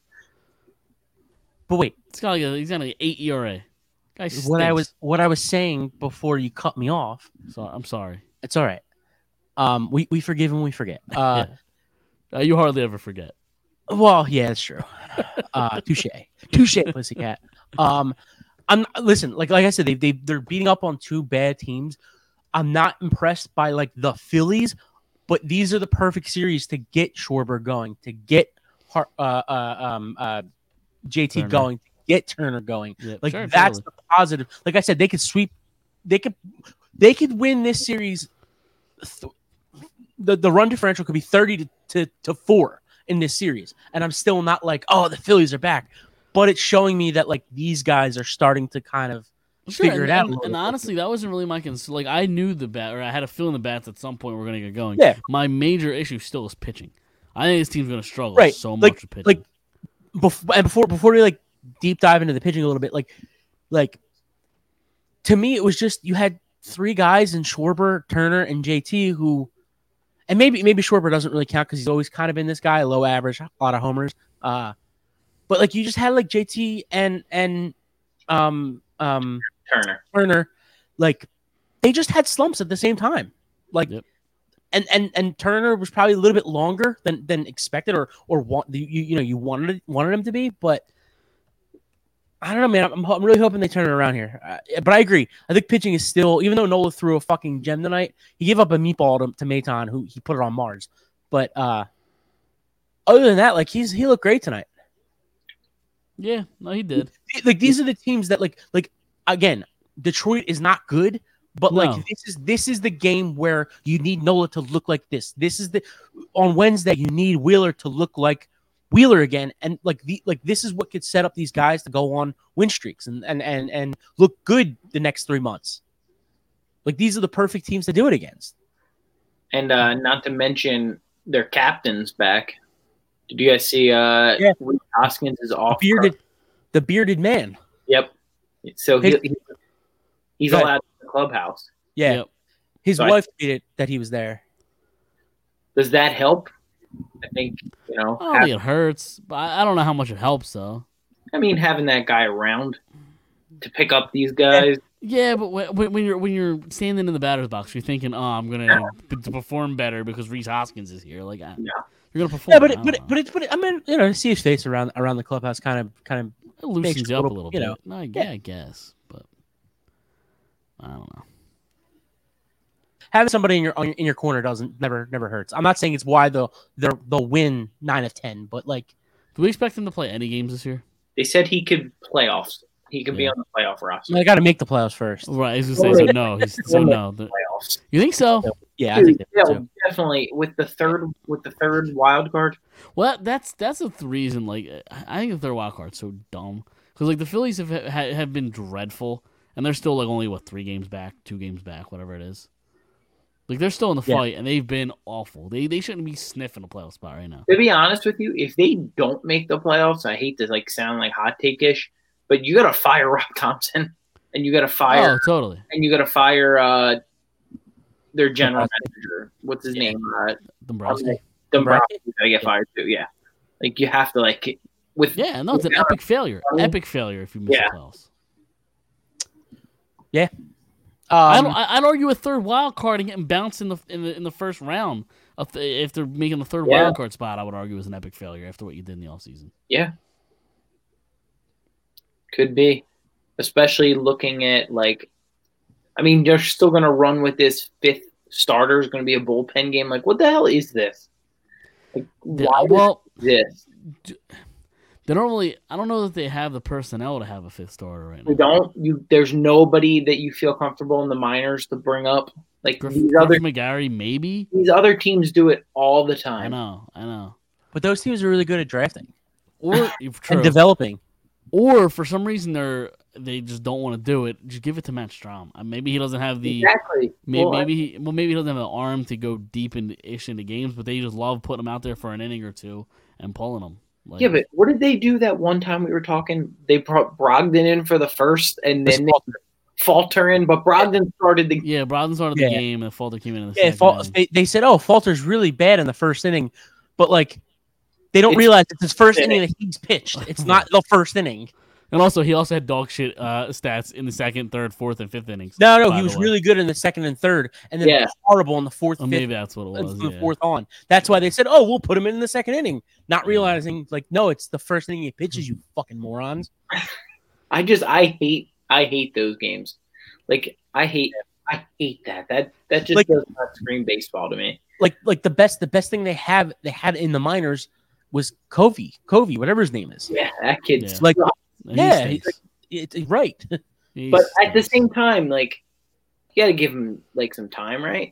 But wait, It's got like a, he's got like an eight E R A. Guy what I stinks. was what I was saying before you cut me off. So I'm sorry. It's all right. Um, we we forgive and we forget. Uh, Uh, you hardly ever forget. well, yeah, that's true. Uh, touche, touche, pussycat. Um, I'm listen. Like like I said, they they they're beating up on two bad teams. I'm not impressed by like the Phillies, but these are the perfect series to get Schwarber going, to get Har- uh, uh um uh J T Turner. going, to get Turner going. Yeah, Like sure, that's totally. the positive. Like I said, they could sweep. They could. They could win this series. Th- the The run differential could be thirty to, to to four in this series, and I'm still not like, oh, the Phillies are back. But it's showing me that like these guys are starting to kind of Sure, figure and, it out. a And, little and bit. honestly, that wasn't really my concern. Like I knew the bat, or I had a feeling the bats at some point were going to get going. Yeah. My major issue still is pitching. I think this team's going to struggle Right, so like- much with pitching. like before and before before we like deep dive into the pitching a little bit, like like to me it was just you had three guys in Schwarber, Turner, and J T who, and maybe maybe Schwarber doesn't really count because he's always kind of been this guy, low average, a lot of homers. Uh, but like you just had like J T and and um um Turner. Turner, like they just had slumps at the same time, like. Yep. And, and and Turner was probably a little bit longer than, than expected, or or want you you know you wanted wanted him to be, but I don't know, man. I'm, I'm really hoping they turn it around here. Uh, but I agree. I think pitching is still, even though Nola threw a fucking gem tonight, he gave up a meatball to, to Maton, who he put it on Mars. But uh, other than that, like he's he looked great tonight. yeah, no, he did. Like these are the teams that like like again, Detroit is not good, but No. like this is this is the game where you need Nola to look like this. This is the on Wednesday you need Wheeler to look like Wheeler again, and like the like this is what could set up these guys to go on win streaks and and and and look good the next three months. Like these are the perfect teams to do it against. and uh, not to mention their captain's back. Did you guys see? Uh, Yeah. Reece Hoskins is The off. bearded, the bearded man. Yep. So he, he he's Go ahead. allowed in the clubhouse. Yeah, Yep. his So I- wife tweeted that he was there. Does that help? I think you know. I don't have- think it hurts, but I I don't know how much it helps though. I mean, having that guy around to pick up these guys. Yeah, but when, when when you're when you're standing in the batter's box, you're thinking, "Oh, I'm gonna p- to perform better because Reece Hoskins is here." Like, I- Yeah. you're gonna perform. Yeah, but I it, don't but it, know. but it, but it, I mean, you know, to see his face around around the clubhouse kind of kind of it loosens makes you a up a little- little you bit. know, No, I, yeah. yeah, I guess, but I don't know. having somebody in your on your- in your corner doesn't never never hurts. I'm not saying it's why they'll they'll they'll win nine of ten, but like Do we expect him to play any games this year? They said he could playoffs. He could be Yeah. on the playoff roster. they got to make the playoffs first. Right, I was gonna say so. No, he's so no. The- Playoffs. You think so? Yeah, I think Dude, that yeah, too. definitely with the third with the third wild card. Well, that's that's the reason. Like, I think the third wild card's so dumb because like the Phillies have ha- have been dreadful, and they're still like only what three games back, two games back, whatever it is. Like they're still in the Yeah. fight, and they've been awful. They they shouldn't be sniffing a playoff spot right now. To be honest with you, if they don't make the playoffs, I hate to like sound like hot take ish, but you got to fire Rob Thompson, and you got to fire, Oh, totally. and you got to fire uh, their general Dombrowski. manager. What's his Yeah. name? Uh, Dombrowski. Dombrowski's got to get fired too. Yeah, like you have to like with Yeah, no, it's an Yeah. epic failure. Um, Epic failure if you miss yeah. the playoffs. I Um, don't, I- I'd argue a third wild card and getting bounced in the in the in the first round. If they- if they're making the third Yeah. wild card spot, I would argue is an epic failure after what you did in the offseason. Yeah. Could be. Especially looking at like I mean, they're still gonna run with this fifth starter is gonna be a bullpen game. Like, what the hell is this? Like, The- why well, is this? they don't really. I don't know that they have the personnel to have a fifth starter right now. We don't you there's nobody that you feel comfortable in the minors to bring up. Like Griff, these Griff other McGarry, maybe. these other teams do it all the I time. know, I know. but those teams are really good at drafting Or true. and developing. or for some reason they're they just don't want to do it. Just give it to Matt Strom. Uh, maybe he doesn't have the. Exactly. Maybe, Well, I- maybe he well maybe he doesn't have the arm to go deep into ish into games, but they just love putting him out there for an inning or two and pulling him. Like, yeah, but what did they do that one time we were talking? They brought Brogdon in for the first, and then they falter in, but Brogdon started the yeah, Brogdon started the Yeah. game and Falter came in in the Yeah, second. Fal- inning. they, they said, "Oh, Falter's really bad in the first inning," but like they don't It's- realize it's his first inning. inning that he's pitched. It's not the first inning. And also, he also had dog shit uh, stats in the second, third, fourth, and fifth innings. No, no, by he the was way. really good in the second and third, and then Yeah. horrible in the fourth, Or fifth, maybe that's what it and was. from the Yeah. fourth on. That's why they said, "Oh, we'll put him in the second inning," not realizing like, no, it's the first inning he pitches. You fucking morons. I just I hate I hate those games. Like I hate I hate that. That that just Like- does not scream baseball to me. Like, like the best, the best thing they have they had in the minors was Covey, Covey, whatever his name is. Yeah, that kid's Yeah. Like, And he yeah, stinks. he's It's it's right. He but at the stinks. same time, like you gotta give him like some time, right?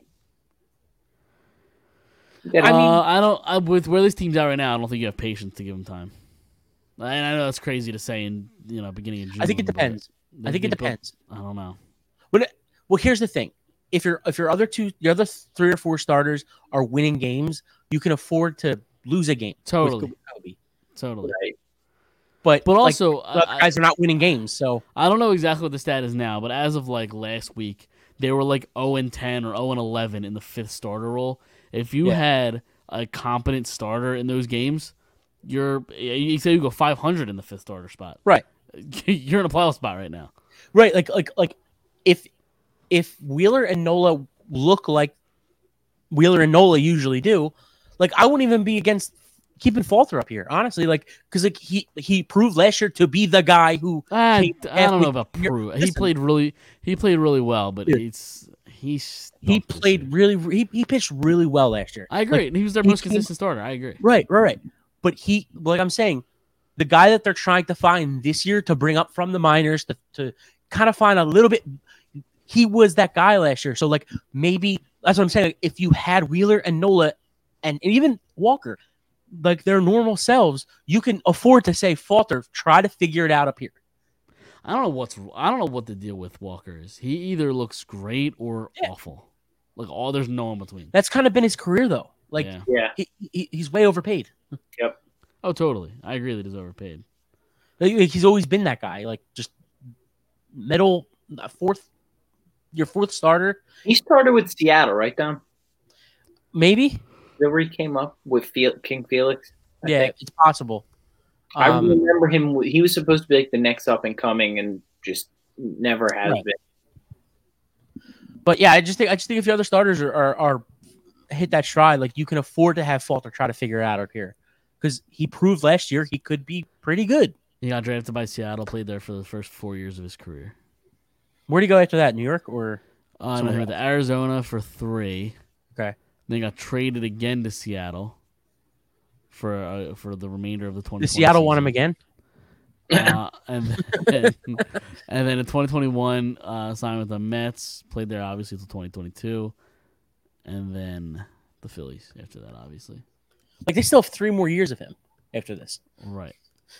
You gotta- I mean- uh, I don't. I, with where this team's at right now, I don't think you have patience to give him time. And I know that's crazy to say in you know beginning of June. I think it but depends. I think it they both- depends. I don't know. Well, here's the thing: if your if your other two, your other three or four starters are winning games, you can afford to lose a game. with Totally. Kobe. Totally. right. But But like, also, the other I, guys are not winning games. So I don't know exactly what the stat is now, but as of like last week, they were like zero and ten or zero and eleven in the fifth starter role. If you Yeah. had a competent starter in those games, you're you say you go five hundred in the fifth starter spot. Right. You're in a playoff spot right now. right, like like like if if Wheeler and Nola look like Wheeler and Nola usually do, like I wouldn't even be against keeping Falter up here, honestly. Like because like he he proved last year to be the guy who I, He- I don't know halfway- about you're- Prue. He listen. played really he played really well, but Dude. it's he's he played really he, he pitched really well last year. I agree. Like, and he was their he most came- consistent starter. I agree. Right, right, right. But he, like I'm saying, the guy that they're trying to find this year to bring up from the minors to, to kind of find a little bit, he was that guy last year. So, like, maybe that's what I'm saying. Like, if you had Wheeler and Nola and, and even Walker, like their normal selves, you can afford to say, Falter, try to figure it out up here. I don't know what's I don't know what the deal with Walker is. He either looks great or Yeah. awful. Like all there's no in between. That's kind of been his career though. Like Yeah. Yeah. he, he he's way overpaid. Oh, totally. I agree that he's overpaid. Like, he's always been that guy. Like just middle fourth, your fourth starter, He started with Seattle, right, Dom? maybe. Is that where he came up with Fel- King Felix? I Yeah, think. it's possible. I Um, remember him. He was supposed to be like the next up and coming, and just never has Right. been. But yeah, I just think I just think if the other starters are, are, are hit that stride, like you can afford to have Falter try to figure it out up here, because he proved last year he could be pretty good. He got drafted by Seattle, played there for the first four years of his career. Where'd he go after that? New York or Uh, and Somewhere he went to Arizona for three. okay? Then he got traded again to Seattle for uh, for the remainder of the twenty. Did Seattle want him again? Uh, and then, and then in twenty twenty-one, uh, signed with the Mets. Played there obviously until twenty twenty-two, and then the Phillies after that, obviously. Like they still have three more years of him after this. Right.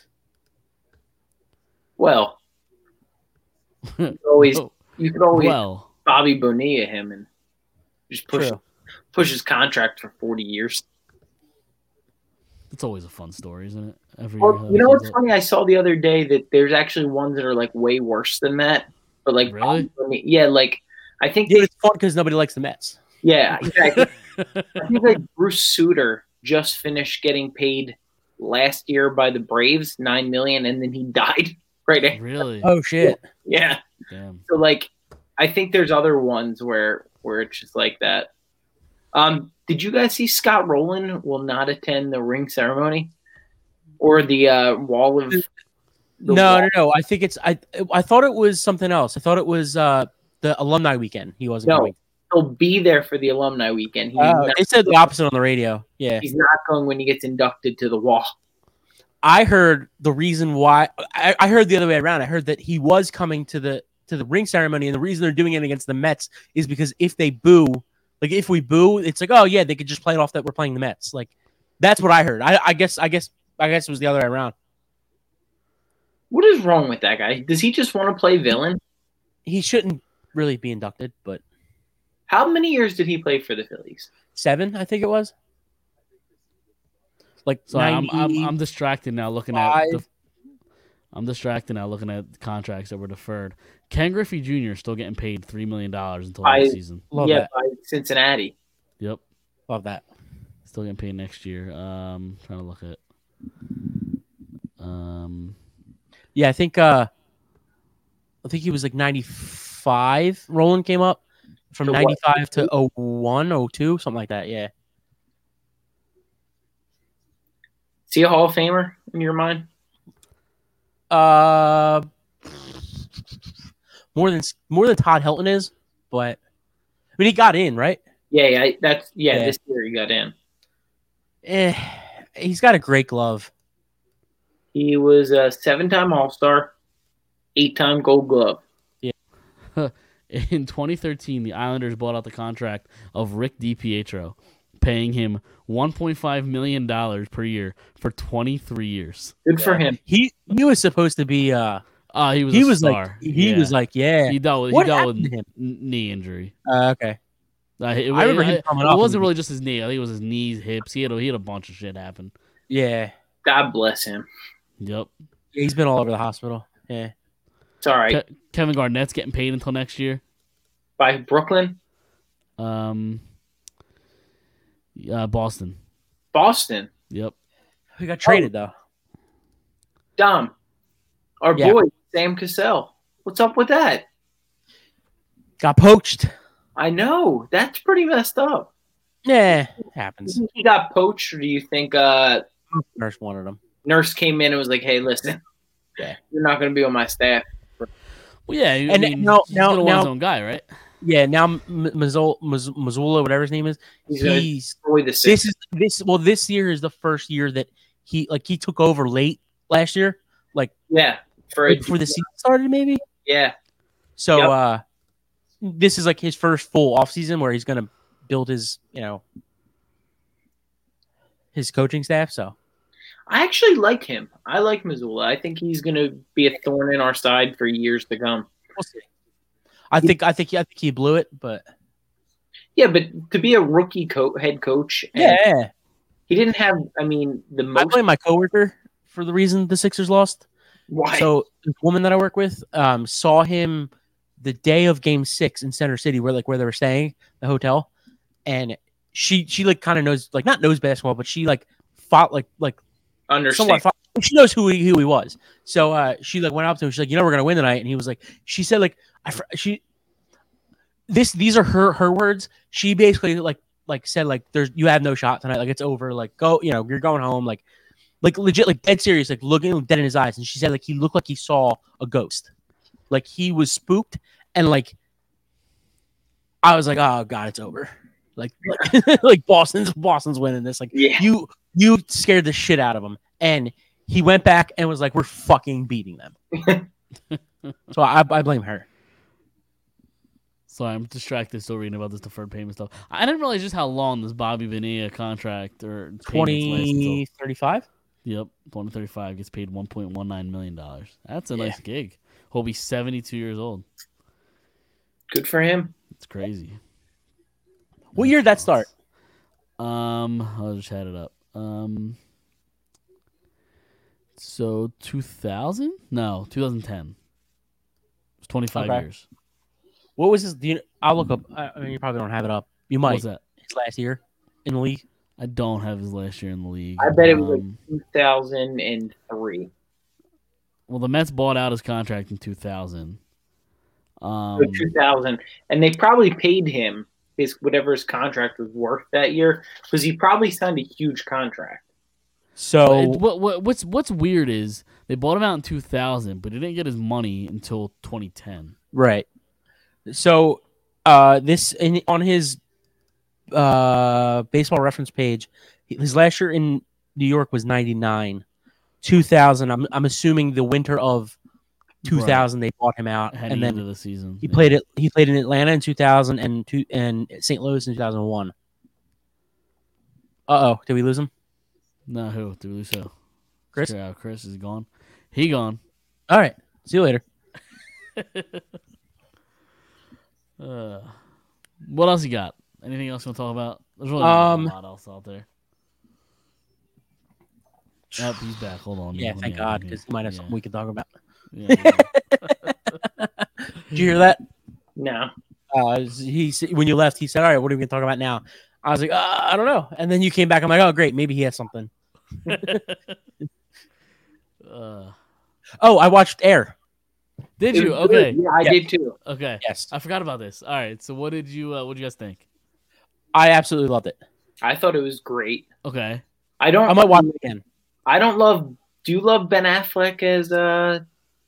Well, you could always Oh, you could always well, Bobby Bonilla him and just push True. push his contract for forty years. it's always a fun story, isn't it? Every Well, year, you know how it what's comes up. funny? I saw the other day that there's actually ones that are like way worse than that. But like, Really? Bobby Bonilla- yeah, like I think, Yeah, it's fun because nobody likes the Mets. yeah, exactly. I think like Bruce Sutter just finished getting paid last year by the Braves nine million, and then he died right after. Really? Oh shit! Yeah. Damn. So like, I think there's other ones where where it's just like that. Um, did you guys see Scott Rowland will not attend the ring ceremony or the uh, wall of? the No, wall? no, no. I think it's I. I thought it was something else. I thought it was uh the alumni weekend. He wasn't No. coming. He'll be there for the alumni weekend. He's, Oh, not, they said the opposite on the radio. Yeah, he's not going when he gets inducted to the wall. I heard the reason why. I, I heard the other way around. I heard that he was coming to the to the ring ceremony, and the reason they're doing it against the Mets is because if they boo, like if we boo, it's like, oh yeah, they could just play it off that we're playing the Mets. Like that's what I heard. I, I guess I guess I guess it was the other way around. What is wrong with that guy? Does he just want to play villain? He shouldn't really be inducted, but How many years did he play for the Phillies? seven, I think it was. Like So I'm, I'm ninety. I'm distracted now looking at Five. the. I'm distracted now looking at contracts that were deferred. Ken Griffey Junior is still getting paid three million dollars until I- next season. Love yeah, that. by Cincinnati. Yep, Love that. still getting paid next year. Um, trying to look at. Um, Yeah, I think uh I think he was like ninety-five. Roland came up from To what? ninety-five to oh one, oh two, something like that. Yeah. Is he a Hall of Famer in your mind? Uh more than more than Todd Helton is, but I mean he got in, right? Yeah, yeah, that's yeah. Yeah. This year he got in. Eh, he's got a great glove. He was a seven-time All-Star, eight-time Gold Glove. in twenty thirteen, the Islanders bought out the contract of Rick DiPietro, paying him one point five million dollars per year for twenty-three years. Good for him. He he was supposed to be uh Uh, he was he a was star. like he Yeah. was like yeah. he dealt with, he What dealt with happened to him? n- knee injury. Uh, okay. Uh, it, I remember him it, coming it off wasn't and- really just his knee. I think it was his knees, hips. He had a, he had a bunch of shit happen. Yeah. God bless him. Yep. Yeah, he's been all over the hospital. Yeah. It's all right. Ke- Kevin Garnett's getting paid until next year. By Brooklyn, Um, uh, Boston. Boston, Yep. He got traded though. Dom, our Yeah. boy Sam Cassell. What's up with that? Got poached. I know that's pretty messed up. Yeah, Do happens. you think he got poached, or do you think uh, Nurse wanted him. Nurse came in and was like, "Hey, listen, Yeah. you're not going to be on my staff." Well, yeah. I And mean, now- he's now- gonna want his now- own guy, right? Yeah, now M- Mazzola, Maz- Mazzola, whatever his name is, He's gonna he's destroy the this system. is this. Well, this year is the first year that he like he took over late last year, like Yeah, for right a, before the season started, maybe. yeah, So Yep. uh this is like his first full off season where he's gonna build his, you know, his coaching staff. So I actually like him. I like Missoula. I think he's going to be a thorn in our side for years to come. we'll see. I think I think I think he blew it, but Yeah, but to be a rookie co- head coach, and Yeah, he didn't have. I mean, the I most. blame my coworker for the reason the Sixers lost. Why? So this woman that I work with um, saw him the day of Game Six in Center City, where like where they were staying, the hotel, and she she like kind of knows like not knows basketball, but she like fought like like Understand? somewhat fought, she knows who he who he was. So uh, she like went up to him. She's like, you know, we're gonna win tonight, and he was like, she said like I fr- she this these are her her words. She basically like like said like there's you have no shot tonight, like it's over, like go, you know, you're going home, like. Like legit, like dead serious, like looking dead in his eyes. And she said, like he looked like he saw a ghost, like he was spooked, and like I was like, oh god, it's over. Like, like, like Boston's Boston's winning this. Like Yeah. you you scared the shit out of him, and he went back and was like, we're fucking beating them. So I, I blame her. Sorry, I'm distracted still reading about this deferred payment stuff. I didn't realize just how long this Bobby Bonilla contract or payments last until- twenty thirty-five. Yep, twenty thirty-five gets paid one point one nine million dollars. That's a Yeah. nice gig. He'll be seventy-two years old. Good for him. It's crazy. What year did that start? Um, I'll just had it up. Um, so two thousand? No, twenty ten. It's twenty-five Okay. years. What was his? Do you, I'll look up. I I mean, you probably don't have it up. You What might. was that? His last year in the league. I don't have his last year in the league. I bet it was like Um, two thousand three. well, the Mets bought out his contract in two thousand. Um, Or two thousand, and they probably paid him his whatever his contract was worth that year because he probably signed a huge contract. So It- what, what what's what's weird is they bought him out in two thousand, but he didn't get his money until twenty ten. right. So uh, this in, on his uh, baseball reference page, his last year in New York was ninety-nine. two thousand. I'm I'm assuming the winter of two thousand they bought him out, Heading and then into the season, he yeah. played it. He played in Atlanta in two thousand and two and Saint Louis in two thousand one. Uh oh, did we lose him? No, who? Did we lose who? Chris? Yeah, Chris is gone. He gone. All right, see you later. Uh, what else you got? Anything else you want to talk about? There's really Um, not a lot else out there. Oh, he's back. Hold on. Yeah, Let thank me- God, let me- because he might have yeah. something we could talk about. Yeah, yeah. Did you hear that? No, Uh, he s- when you left, he said, "All right, what are we gonna talk about now?" I was like, uh, "I don't know." And then you came back. I'm like, "Oh, great, maybe he has something." uh, Oh, I watched Air. did It you? was good. Okay. Yeah, I Yeah. did too. Okay. Yes, I forgot about this. All right. So what did you uh, what did you guys think? I absolutely loved it. I thought it was great. Okay. I don't. I might watch it again. I don't love. Do you love Ben Affleck as uh?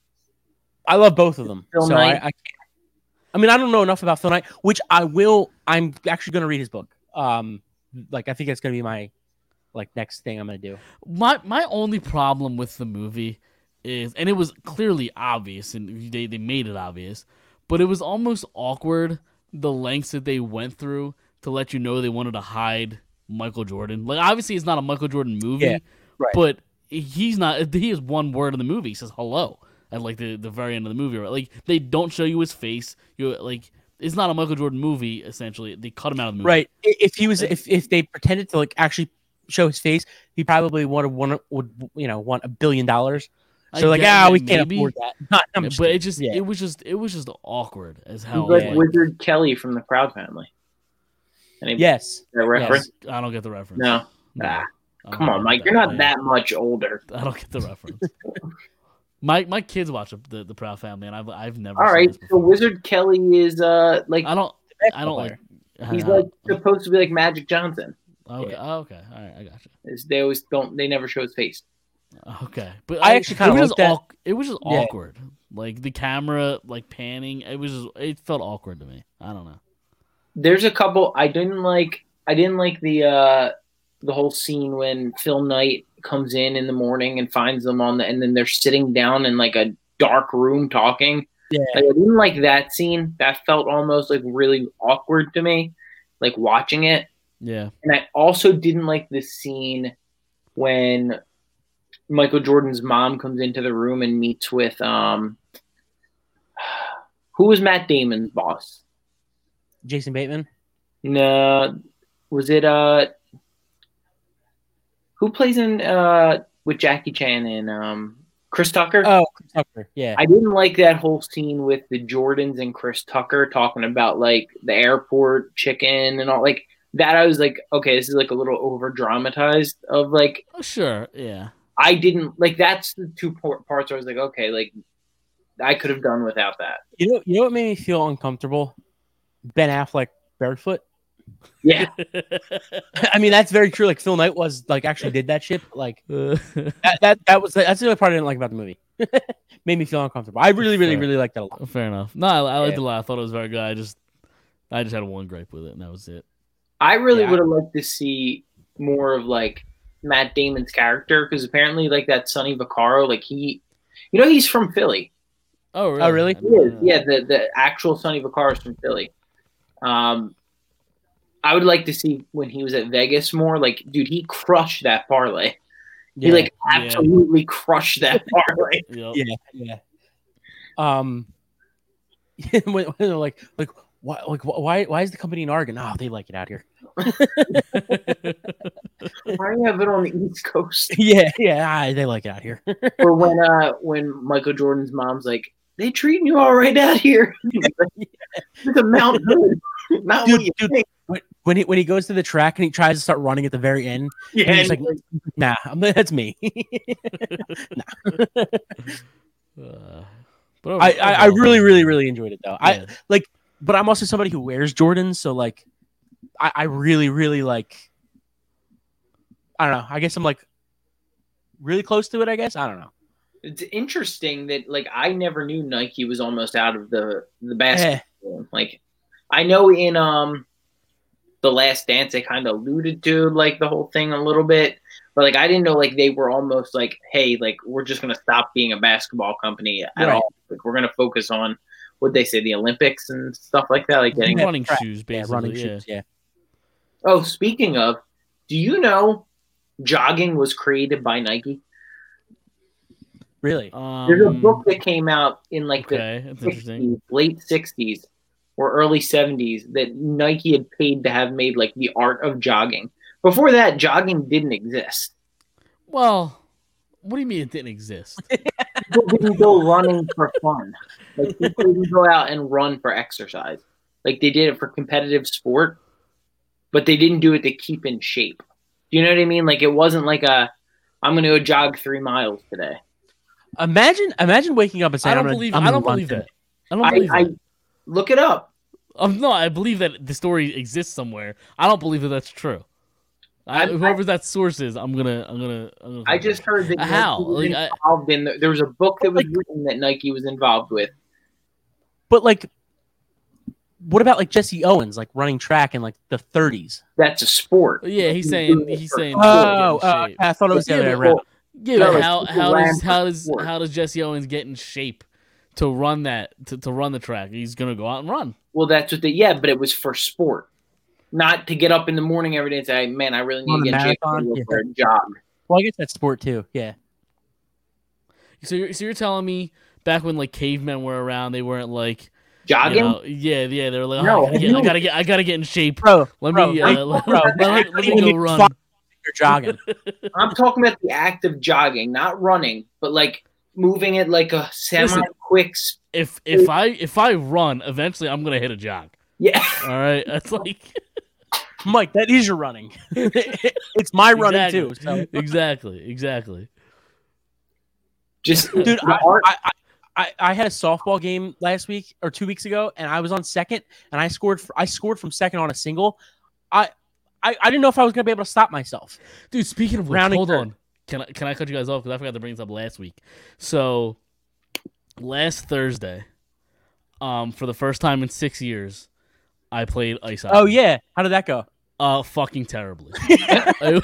I love both of them. Phil so I, Knight. I, can't- I mean, I don't know enough about Phil Knight, which I will. I'm actually going to read his book. Um, like I think it's going to be my like next thing I'm going to do. My my only problem with the movie is, and it was clearly obvious, and they, they made it obvious, but it was almost awkward the lengths that they went through to let you know they wanted to hide Michael Jordan. Like, obviously, it's not a Michael Jordan movie, Yeah, right. but he's not. He has one word in the movie. He says hello at like the, the very end of the movie. Right? Like, they don't show you his face. You like, it's not a Michael Jordan movie. Essentially, they cut him out of the movie. Right. I- If he was, if if they pretended to like actually show his face, he probably would have won. Would you know want a billion dollars? I So like, get- ah, we maybe. can't afford that. Not, I'm Yeah, just but kidding. it just yeah. it was just it was just awkward as He's hell. like yeah. Wizard Kelly from the Proud Family. Any yes. that reference? I don't get the reference. No. No. Ah, I don't come on, get Mike. You're not man. that much older. I don't get the reference. my my kids watch the the Proud Family, and I've I've never. All seen right, this so before. Wizard Kelly is uh like I don't. I don't like. he's uh, like supposed to be like Magic Johnson. Okay. Oh, okay. All right. I got you. Is they always don't they never show his face. Okay, but I actually kinda it was like just that. awk- it was just Yeah. awkward. Like the camera, like panning. It was just it felt awkward to me. I don't know. There's a couple I didn't like. I didn't like the uh the whole scene when Phil Knight comes in in the morning and finds them on the and then they're sitting down in like a dark room talking. Yeah. Like, I didn't like that scene. That felt almost like really awkward to me, like watching it. Yeah. And I also didn't like the scene when Michael Jordan's mom comes into the room and meets with um who was Matt Damon's boss? Jason Bateman. No, was it uh who plays in uh with Jackie Chan and um Chris Tucker? Oh, Chris Tucker. Yeah. I didn't like that whole scene with the Jordans and Chris Tucker talking about like the airport chicken and all like that. I was like, okay, this is like a little over dramatized. Of like, Oh, sure, yeah. I didn't like that's the two por- parts where I was like, okay, like I could have done without that. You know, you know what made me feel uncomfortable? Ben Affleck barefoot. Yeah, I mean, that's very true. Like Phil Knight was like actually did that shit. Like Uh, that, that, that was that's the only part I didn't like about the movie. Made me feel uncomfortable. I really, really, Fair. really liked that a lot. Fair enough. No, I, I liked Yeah. it a lot. I thought it was very good. I just, I just had one gripe with it, and that was it. I really Yeah. would have liked to see more of like Matt Damon's character because apparently like that Sonny Vaccaro, like he, you know, he's from Philly. Oh, really? really? I He didn't is. know Yeah, that. the the actual Sonny Vaccaro is from Philly. Um, I would like to see when he was at Vegas more. Like, dude, he crushed that parlay. He Yeah. like Yeah. absolutely crushed that parlay. Yep. Yeah, yeah. Um, when, when they're like, like, why, like, why, why is the company in Oregon? Oh, they like it out here. Why do you have it on the East Coast? yeah, yeah, ah, they like it out here. Or when uh when Michael Jordan's mom's like, they treating you all right out here. It's a Mount Hood. Not Dude, what you dude, think. when, when he when he goes to the track and he tries to start running at the very end, Yeah, and he's and like, nah, I'm, that's me. Uh, but I, I, I overall, really, really, really enjoyed it though. I yeah. like, but I'm also somebody who wears Jordans, so like, I, I really, really like. I don't know. I guess I'm like really close to it. I guess I don't know. it's interesting that like I never knew Nike was almost out of the the basketball game. Like I know in um the Last Dance they kind of alluded to like the whole thing a little bit, but like I didn't know like they were almost like, hey, like we're just gonna stop being a basketball company at Right. all. Like we're gonna focus on what they say the Olympics and stuff like that. Like getting Yeah, running track. shoes, Yeah, basically. running yeah. shoes. Yeah. Oh, speaking of, do you know jogging was created by Nike? Really. There's a Um, book that came out in like okay, that's the interesting. sixties, late sixties or early seventies that Nike had paid to have made like the art of jogging. Before that, jogging didn't exist. Well, what do you mean it didn't exist? People didn't go running for fun. Like people didn't go out and run for exercise. Like they did it for competitive sport, but they didn't do it to keep in shape. Do you know what I mean? Like it wasn't like a I'm gonna go jog three miles today. Imagine, imagine waking up and saying, I don't I'm gonna, believe. I'm I gonna don't run believe today. that. I don't I, believe I that. look it up. Um, no, I believe that the story exists somewhere. I don't believe that that's true. I, I- whoever that source is, I'm gonna, I'm gonna. I'm gonna I just heard that How? Nike was Like, I- involved in the, there was a book that was written that Nike was involved with. But like, what about like Jesse Owens, like running track in like the thirties? That's a sport. Yeah, he's saying. He's saying. Oh, get in uh, shape. I thought it was the Yeah, other way but- around. Yeah, No, but like, how people how ran does for how does sport. how does Jesse Owens get in shape to run that to, to run the track? He's gonna go out and run. Well, that's what they. Yeah, but it was for sport, not to get up in the morning every day and say, "Man, I really need On to a get in shape marathon? to go Yeah. for a jog." Well, I guess that's sport too. Yeah. So you're so you're telling me back when like cavemen were around, they weren't like Jogging. you know, yeah yeah they were like, oh, No, I, gotta get, you- I gotta get I gotta get in shape. Bro, Let bro, me like, uh, let, bro, let, let, like, me when go you run. fuck- You're jogging. I'm talking about the act of jogging, not running, but like moving at like a semi-quick. Sp- If if I if I run, eventually I'm gonna hit a jog. yeah, All right, that's like Mike, that is your running. It's my running exactly, too. So. exactly, exactly. just Dude, the I, art- I, I, I, I had a softball game last week or two weeks ago, and I was on second, and I scored. I scored from second on a single. I, I, I didn't know if I was gonna be able to stop myself. Dude, speaking of which, Rounding hold third. on. Can I can I cut you guys off because I forgot to bring this up last week. So last Thursday, um, for the first time in six years, I played ice hockey. Oh yeah, how did that go? Uh, fucking terribly. it,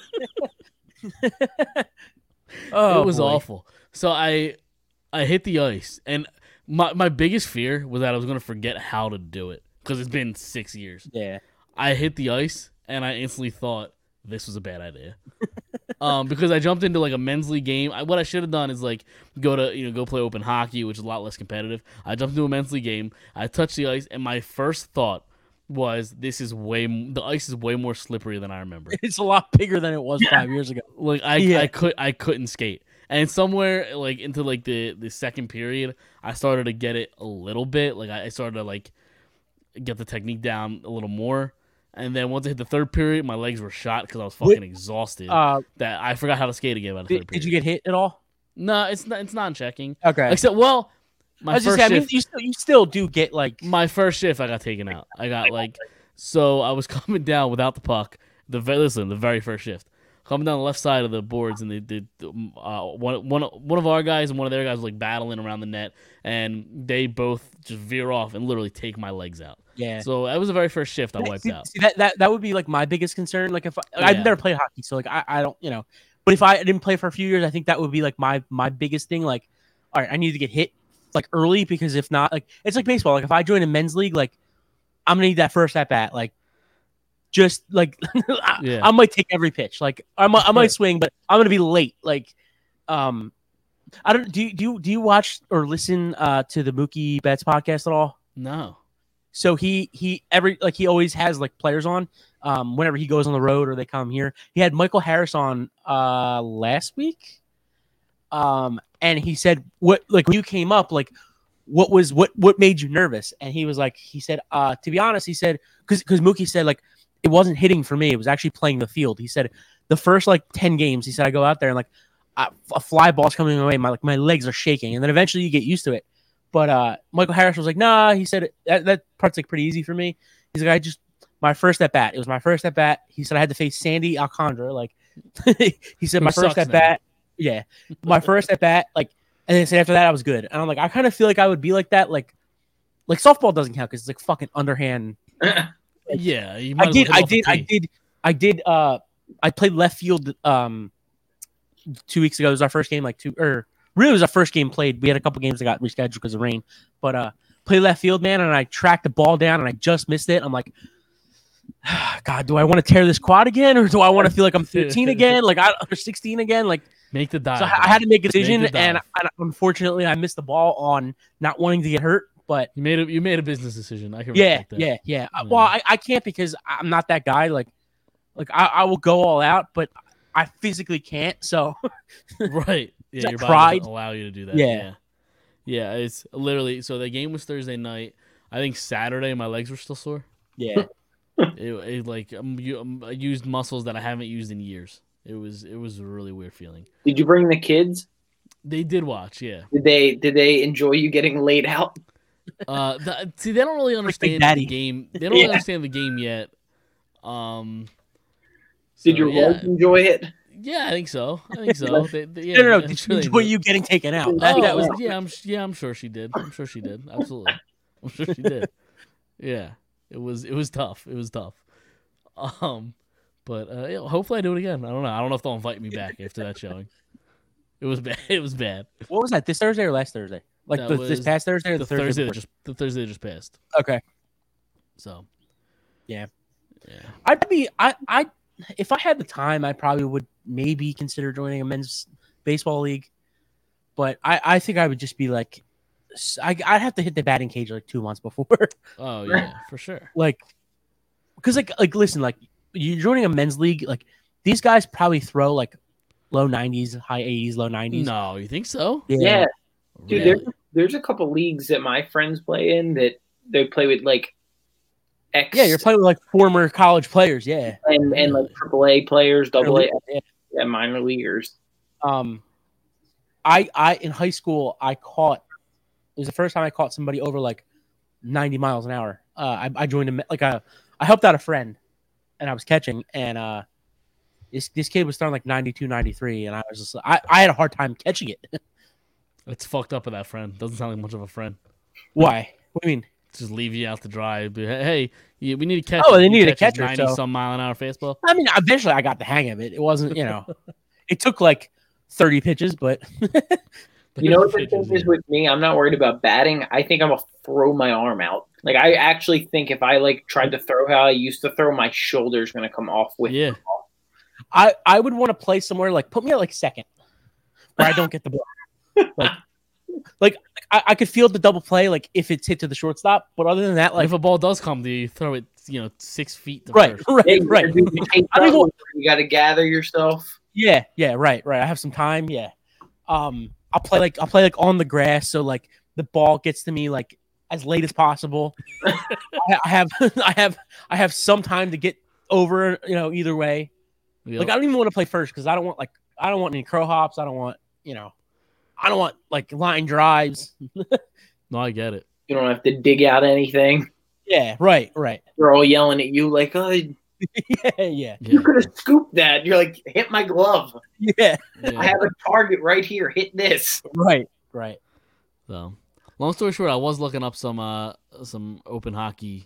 Oh, it was boy. awful. So I I hit the ice, and my my biggest fear was that I was gonna forget how to do it because it's been six years. Yeah. I hit the ice, and I instantly thought this was a bad idea. um, because I jumped into like a men's league game. I, what I should have done is like go to you know go play open hockey, which is a lot less competitive. I jumped into a men's league game. I touched the ice, and my first thought was this is way m- the ice is way more slippery than I remember. It's a lot bigger than it was five years ago. Like I Yeah. I could I couldn't skate. And somewhere like into like the, the second period, I started to get it a little bit. Like I, I started to like get the technique down a little more. And then once I hit the third period, my legs were shot because I was fucking What- exhausted. Uh, that I forgot how to skate again by the did, third did period. you get hit at all? No, it's not. It's non-checking. Okay. Except, well, my I was first just saying, I mean, shift, you still, you still do get like. my first shift, I got taken out. I got like, so I was coming down without the puck. The ve- listen, the very first shift, coming down the left side of the boards, and the, the, the uh, one one one of our guys and one of their guys was like battling around the net, and they both just veer off and literally take my legs out. Yeah. So that was the very first shift I Yeah, wiped see, out. see, that, that that would be like my biggest concern. Like if I, Yeah. I've never played hockey, so like I, I don't, you know. But if I didn't play for a few years, I think that would be like my my biggest thing. Like, all right, I need to get hit like early because if not, like it's like baseball. Like if I join a men's league, like I'm gonna need that first at bat. Like just like I, Yeah. I might take every pitch. Like I might I might swing, but I'm gonna be late. Like, um, I don't do you do you, do you watch or listen uh to the Mookie Betts podcast at all? No. So he he every like he always has like players on um whenever he goes on the road or they come here. He had Michael Harris on uh last week. Um and he said what like when you came up like what was what what made you nervous? And he was like he said uh to be honest he said cuz cuz Mookie said like it wasn't hitting for me. It was actually playing the field. He said the first like ten games he said I go out there and like I, a fly ball's coming away my like my legs are shaking and then eventually you get used to it. But uh, Michael Harris was like, nah, he said that, that part's like pretty easy for me. He's like, I just, my first at bat. It was my first at bat. He said I had to face Sandy Alcondra. Like, he said Who my first sucks at now. bat. Yeah. My first at bat. Like, and then he said after that, I was good. And I'm like, I kind of feel like I would be like that. Like, like softball doesn't count because it's like fucking underhand. Yeah. You might I as well did, hit I off a did, I tee. did, I did, uh, I played left field um two weeks ago. It was our first game, like two, or really it was our first game played. We had a couple games that got rescheduled because of rain. But uh, play left field, man, and I tracked the ball down and I just missed it. I'm like, God, do I want to tear this quad again, or do I want to feel like I'm thirteen again, like I or sixteen again? Like, Make the dive. so I, I had to make a Make decision, the dive. and I, unfortunately, I missed the ball on not wanting to get hurt. But You made a you made a business decision. I can yeah, respect that. yeah, yeah. Yeah. Well, I, I can't because I'm not that guy. Like, like I, I will go all out, but I physically can't. So Right. Yeah, I your body tried. doesn't allow you to do that. Yeah. yeah. Yeah, it's literally so the game was Thursday night. I think Saturday my legs were still sore. yeah. It, it like um, you, um, I used muscles that I haven't used in years. It was it was a really weird feeling. Did you bring the kids? They did watch, yeah. Did they did they enjoy you getting laid out? Uh, the, see, they don't really understand Daddy. the game. They don't really Yeah. understand the game yet. Um, Did so, your yeah, wife enjoy it? yeah, I think so. I think so. They, they, yeah, no, no, no. I'm Did sure you they enjoy did. you getting taken out? That, oh, that was yeah, I'm yeah, I'm sure she did. I'm sure she did. Absolutely, I'm sure she did. Yeah, it was it was tough. It was tough. Um, but uh, yeah, hopefully I do it again. I don't know. I don't know if they'll invite me back after that showing. It was bad. It was bad. what was that? This Thursday or last Thursday? Like That the, this was past Thursday or the, The Thursday? Thursday that before? just the Thursday that just passed. Okay. So Yeah. yeah. I'd be I I if I had the time, I probably would maybe consider joining a men's baseball league. But I, I think I would just be like, I, I'd have to hit the batting cage like two months before. Oh yeah, for sure. like, because like like listen, like you're joining a men's league, like these guys probably throw like low nineties, high eighties, low nineties. No, you think so? Yeah, dude. Really? There's there's a couple leagues that my friends play in that they play with like ex Yeah, you're playing with like former college players. Yeah. and and like triple A players, double A, Yeah. yeah, minor leaguers. Um, I I in high school I caught. It was the first time I caught somebody over like ninety miles an hour. Uh, I, I joined a like a I helped out a friend, and I was catching, and uh, this this kid was throwing like ninety-two, ninety-three, and I was just I, I had a hard time catching it. It's fucked up with that friend. Doesn't sound like much of a friend. Why? What do you mean? Just leave you out to dry. Be, hey, hey, you- we need to catch. Oh, him. they You needed a catch his catcher, ninety so- some mile an hour fastball. I mean, eventually I got the hang of it. It wasn't, you know, it took like thirty pitches, but You know what the Pitches, thing is yeah. with me? I'm not worried about batting. I think I'm gonna throw my arm out. Like I actually think if I like tried to throw how I used to throw, my shoulder's gonna come off with. Yeah. I I would want to play somewhere like put me at like second, where I don't get the ball. Like, like I, I could field the double play like if it's hit to the shortstop, but other than that, Like like if a ball does come, do you throw it you know, six feet to Right, first. right, Hey, right. dude, you take I don't even- trouble, you got to gather yourself. Yeah, yeah, right, right. I have some time. Yeah. Um, I'll play like I'll play like on the grass, so like the ball gets to me like as late as possible. I, I have I have I have some time to get over. You know, either way. Yep. Like I don't even want to play first because I don't want like I don't want any crow hops. I don't want you know, I don't want like line drives. No, I get it. You don't have to dig out anything. Yeah, right, right. They're all yelling at you like, "Oh, you yeah, yeah, Yeah. could have scooped that." You're like, "Hit my glove. yeah. I yeah. have a target right here. Hit this." Right, right. So, long story short, I was looking up some uh some open hockey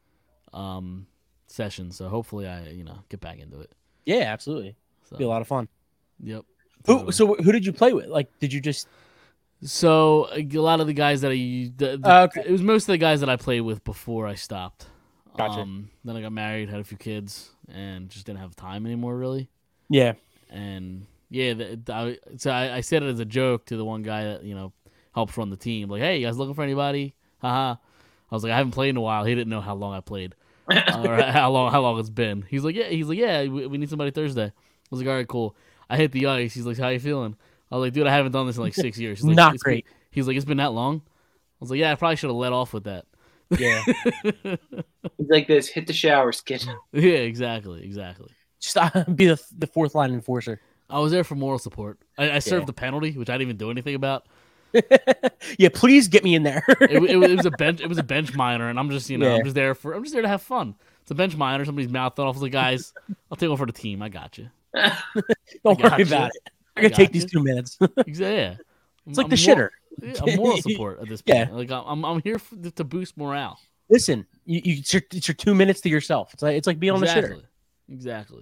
um sessions. So hopefully, I you know get back into it. Yeah, absolutely. So, Be a lot of fun. Yep. Who? So who did you play with? Like, did you just? So a lot of the guys that I the, the, Uh, okay. it was most of the guys that I played with before I stopped. Gotcha. Um, then I got married, had a few kids, and just didn't have time anymore really. Yeah. And yeah, the, I, so I, I said it as a joke to the one guy that you know helps run the team. Like, hey, you guys looking for anybody? Haha. I was like, I haven't played in a while. He didn't know how long I played, or how long how long it's been. He's like, yeah. He's like, yeah. We, we need somebody Thursday. I was like, all right, cool. I hit the ice. He's like, how you feeling? I was like, dude, I haven't done this in like six years. He's like, Not "It's been-" great. He's like, it's been that long. I was like, yeah, I probably should have let off with that. Yeah. He's like this. Hit the showers, kid. Yeah, exactly, exactly. Just uh, be the the fourth line enforcer. I was there for moral support. I, I served Yeah. the penalty, which I didn't even do anything about. yeah, please get me in there. It, it, it was a bench. It was a bench minor, and I'm just you know Yeah. I'm just there for I'm just there to have fun. It's a bench minor. Somebody's mouth off. I was like, guys, I'll take one for the team. I got you. Don't I worry gotcha. about it. I I can take got these you. two minutes. Exactly. Yeah. It's like I'm the mor- shitter. Yeah, I'm moral support at this point. Yeah. Like I'm I'm here for, to boost morale. Listen, you, you it's, your, it's your two minutes to yourself. It's like it's like being on the exactly. shitter. Exactly.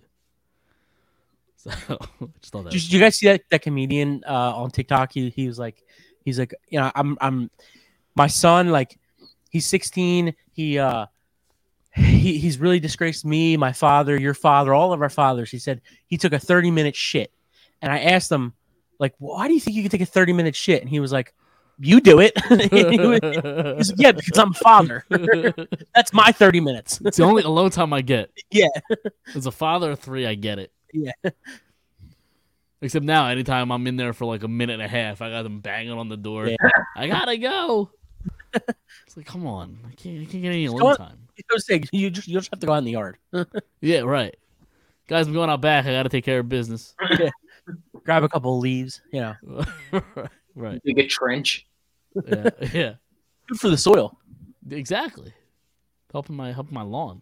So I just thought that. Did, Was did you guys see that, that comedian uh, on TikTok? He he was like, he's like, you know, I'm I'm my son, like he's sixteen. He uh he he's really disgraced me, my father, your father, all of our fathers. He said he took a thirty minute shit, and I asked him like, why do you think you could take a thirty minute shit? And he was like, you do it. he was, he's like, yeah, because I'm a father. That's my thirty minutes. it's the only alone time I get. Yeah. As a father of three, I get it. Yeah. Except now, anytime I'm in there for like a minute and a half, I got them banging on the door. Yeah. I gotta go. It's like, come on, I can't, I can't get any Just alone go on- time. You just say you just you just have to go out in the yard, Yeah, right. Guys, I'm going out back. I gotta take care of business. grab a couple of leaves. You know, Right. Dig a trench. Yeah. Yeah. good for the soil. Exactly. Helping my helping my lawn.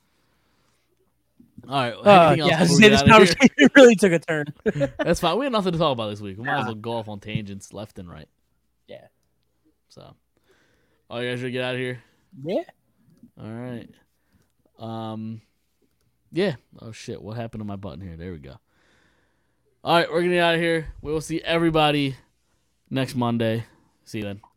All right. Uh, anything else yeah, I was before we gonna say, get this outta here? conversation really took a turn. That's fine. We have nothing to talk about this week. We might as well go off on tangents left and right. Yeah. So, all you guys ready to get out of here? Yeah. All right. Um. Yeah. Oh shit! What happened to my button here? There we go. All right, we're gonna get out of here. We will see everybody next Monday. See you then.